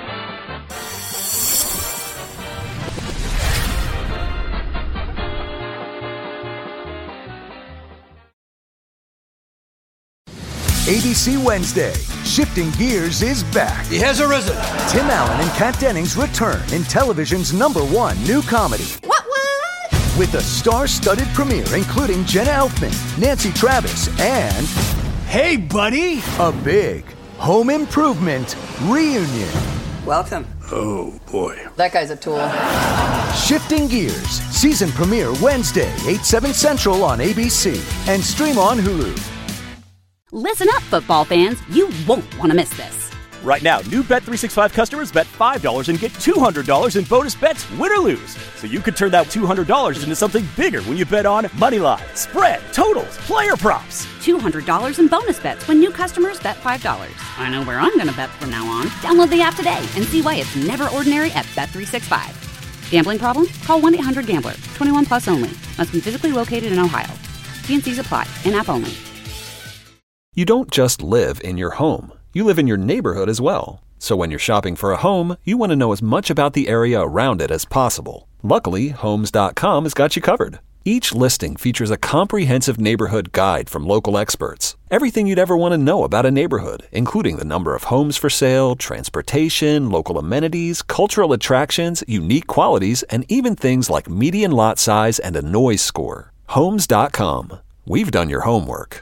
Speaker 3: A B C Wednesday, Shifting Gears is back.
Speaker 10: He has arisen.
Speaker 3: Tim Allen and Kat Dennings return in television's number one new comedy.
Speaker 17: What, what?
Speaker 3: With a star-studded premiere including Jenna Elfman, Nancy Travis, and...
Speaker 10: Hey, buddy!
Speaker 3: A big home improvement reunion.
Speaker 7: Welcome.
Speaker 3: Oh, boy.
Speaker 7: That guy's a tool.
Speaker 3: Shifting Gears, season premiere Wednesday, eight, seven Central on A B C, and stream on Hulu.
Speaker 1: Listen up, football fans. You won't want to miss this.
Speaker 2: Right now, new Bet three sixty-five customers bet five dollars and get two hundred dollars in bonus bets, win or lose. So you could turn that two hundred dollars into something bigger when you bet on Moneyline, Spread, Totals, Player Props.
Speaker 1: two hundred dollars in bonus bets when new customers bet five dollars. I know where I'm going to bet from now on. Download the app today and see why it's never ordinary at Bet three sixty-five. Gambling problem? Call one eight hundred gambler. twenty-one plus only. Must be physically located in Ohio. T and C's apply. In-app only.
Speaker 4: You don't just live in your home. You live in your neighborhood as well. So when you're shopping for a home, you want to know as much about the area around it as possible. Luckily, Homes dot com has got you covered. Each listing features a comprehensive neighborhood guide from local experts. Everything you'd ever want to know about a neighborhood, including the number of homes for sale, transportation, local amenities, cultural attractions, unique qualities, and even things like median lot size and a noise score. Homes dot com. We've done your homework.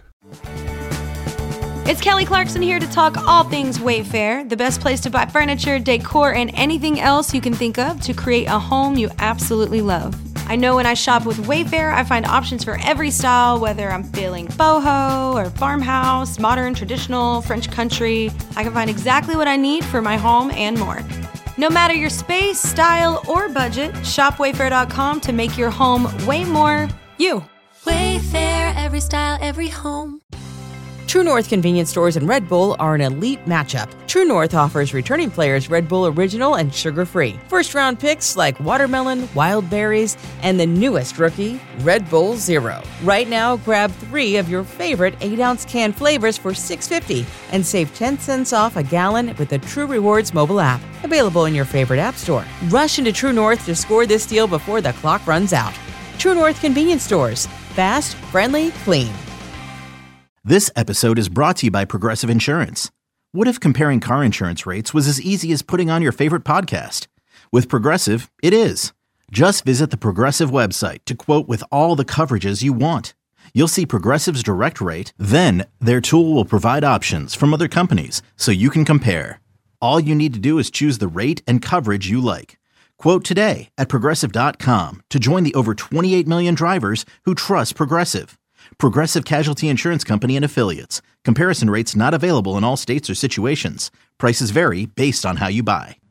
Speaker 5: It's Kelly Clarkson here to talk all things Wayfair, the best place to buy furniture, decor, and anything else you can think of to create a home you absolutely love. I know when I shop with Wayfair, I find options for every style, whether I'm feeling boho or farmhouse, modern, traditional, French country. I can find exactly what I need for my home and more. No matter your space, style, or budget, shop wayfair dot com to make your home way more you.
Speaker 6: Wayfair, every style, every home.
Speaker 12: True North convenience stores and Red Bull are an elite matchup. True North offers returning players Red Bull Original and sugar-free. First-round picks like watermelon, wild berries, and the newest rookie, Red Bull Zero. Right now, grab three of your favorite eight ounce can flavors for six dollars and fifty cents and save ten cents off a gallon with the True Rewards mobile app. Available in your favorite app store. Rush into True North to score this deal before the clock runs out. True North convenience stores. Fast, friendly, clean.
Speaker 23: This episode is brought to you by Progressive Insurance. What if comparing car insurance rates was as easy as putting on your favorite podcast? With Progressive, it is. Just visit the Progressive website to quote with all the coverages you want. You'll see Progressive's direct rate, then their tool will provide options from other companies so you can compare. All you need to do is choose the rate and coverage you like. Quote today at Progressive dot com to join the over twenty-eight million drivers who trust Progressive. Progressive Casualty Insurance Company and Affiliates. Comparison rates not available in all states or situations. Prices vary based on how you buy.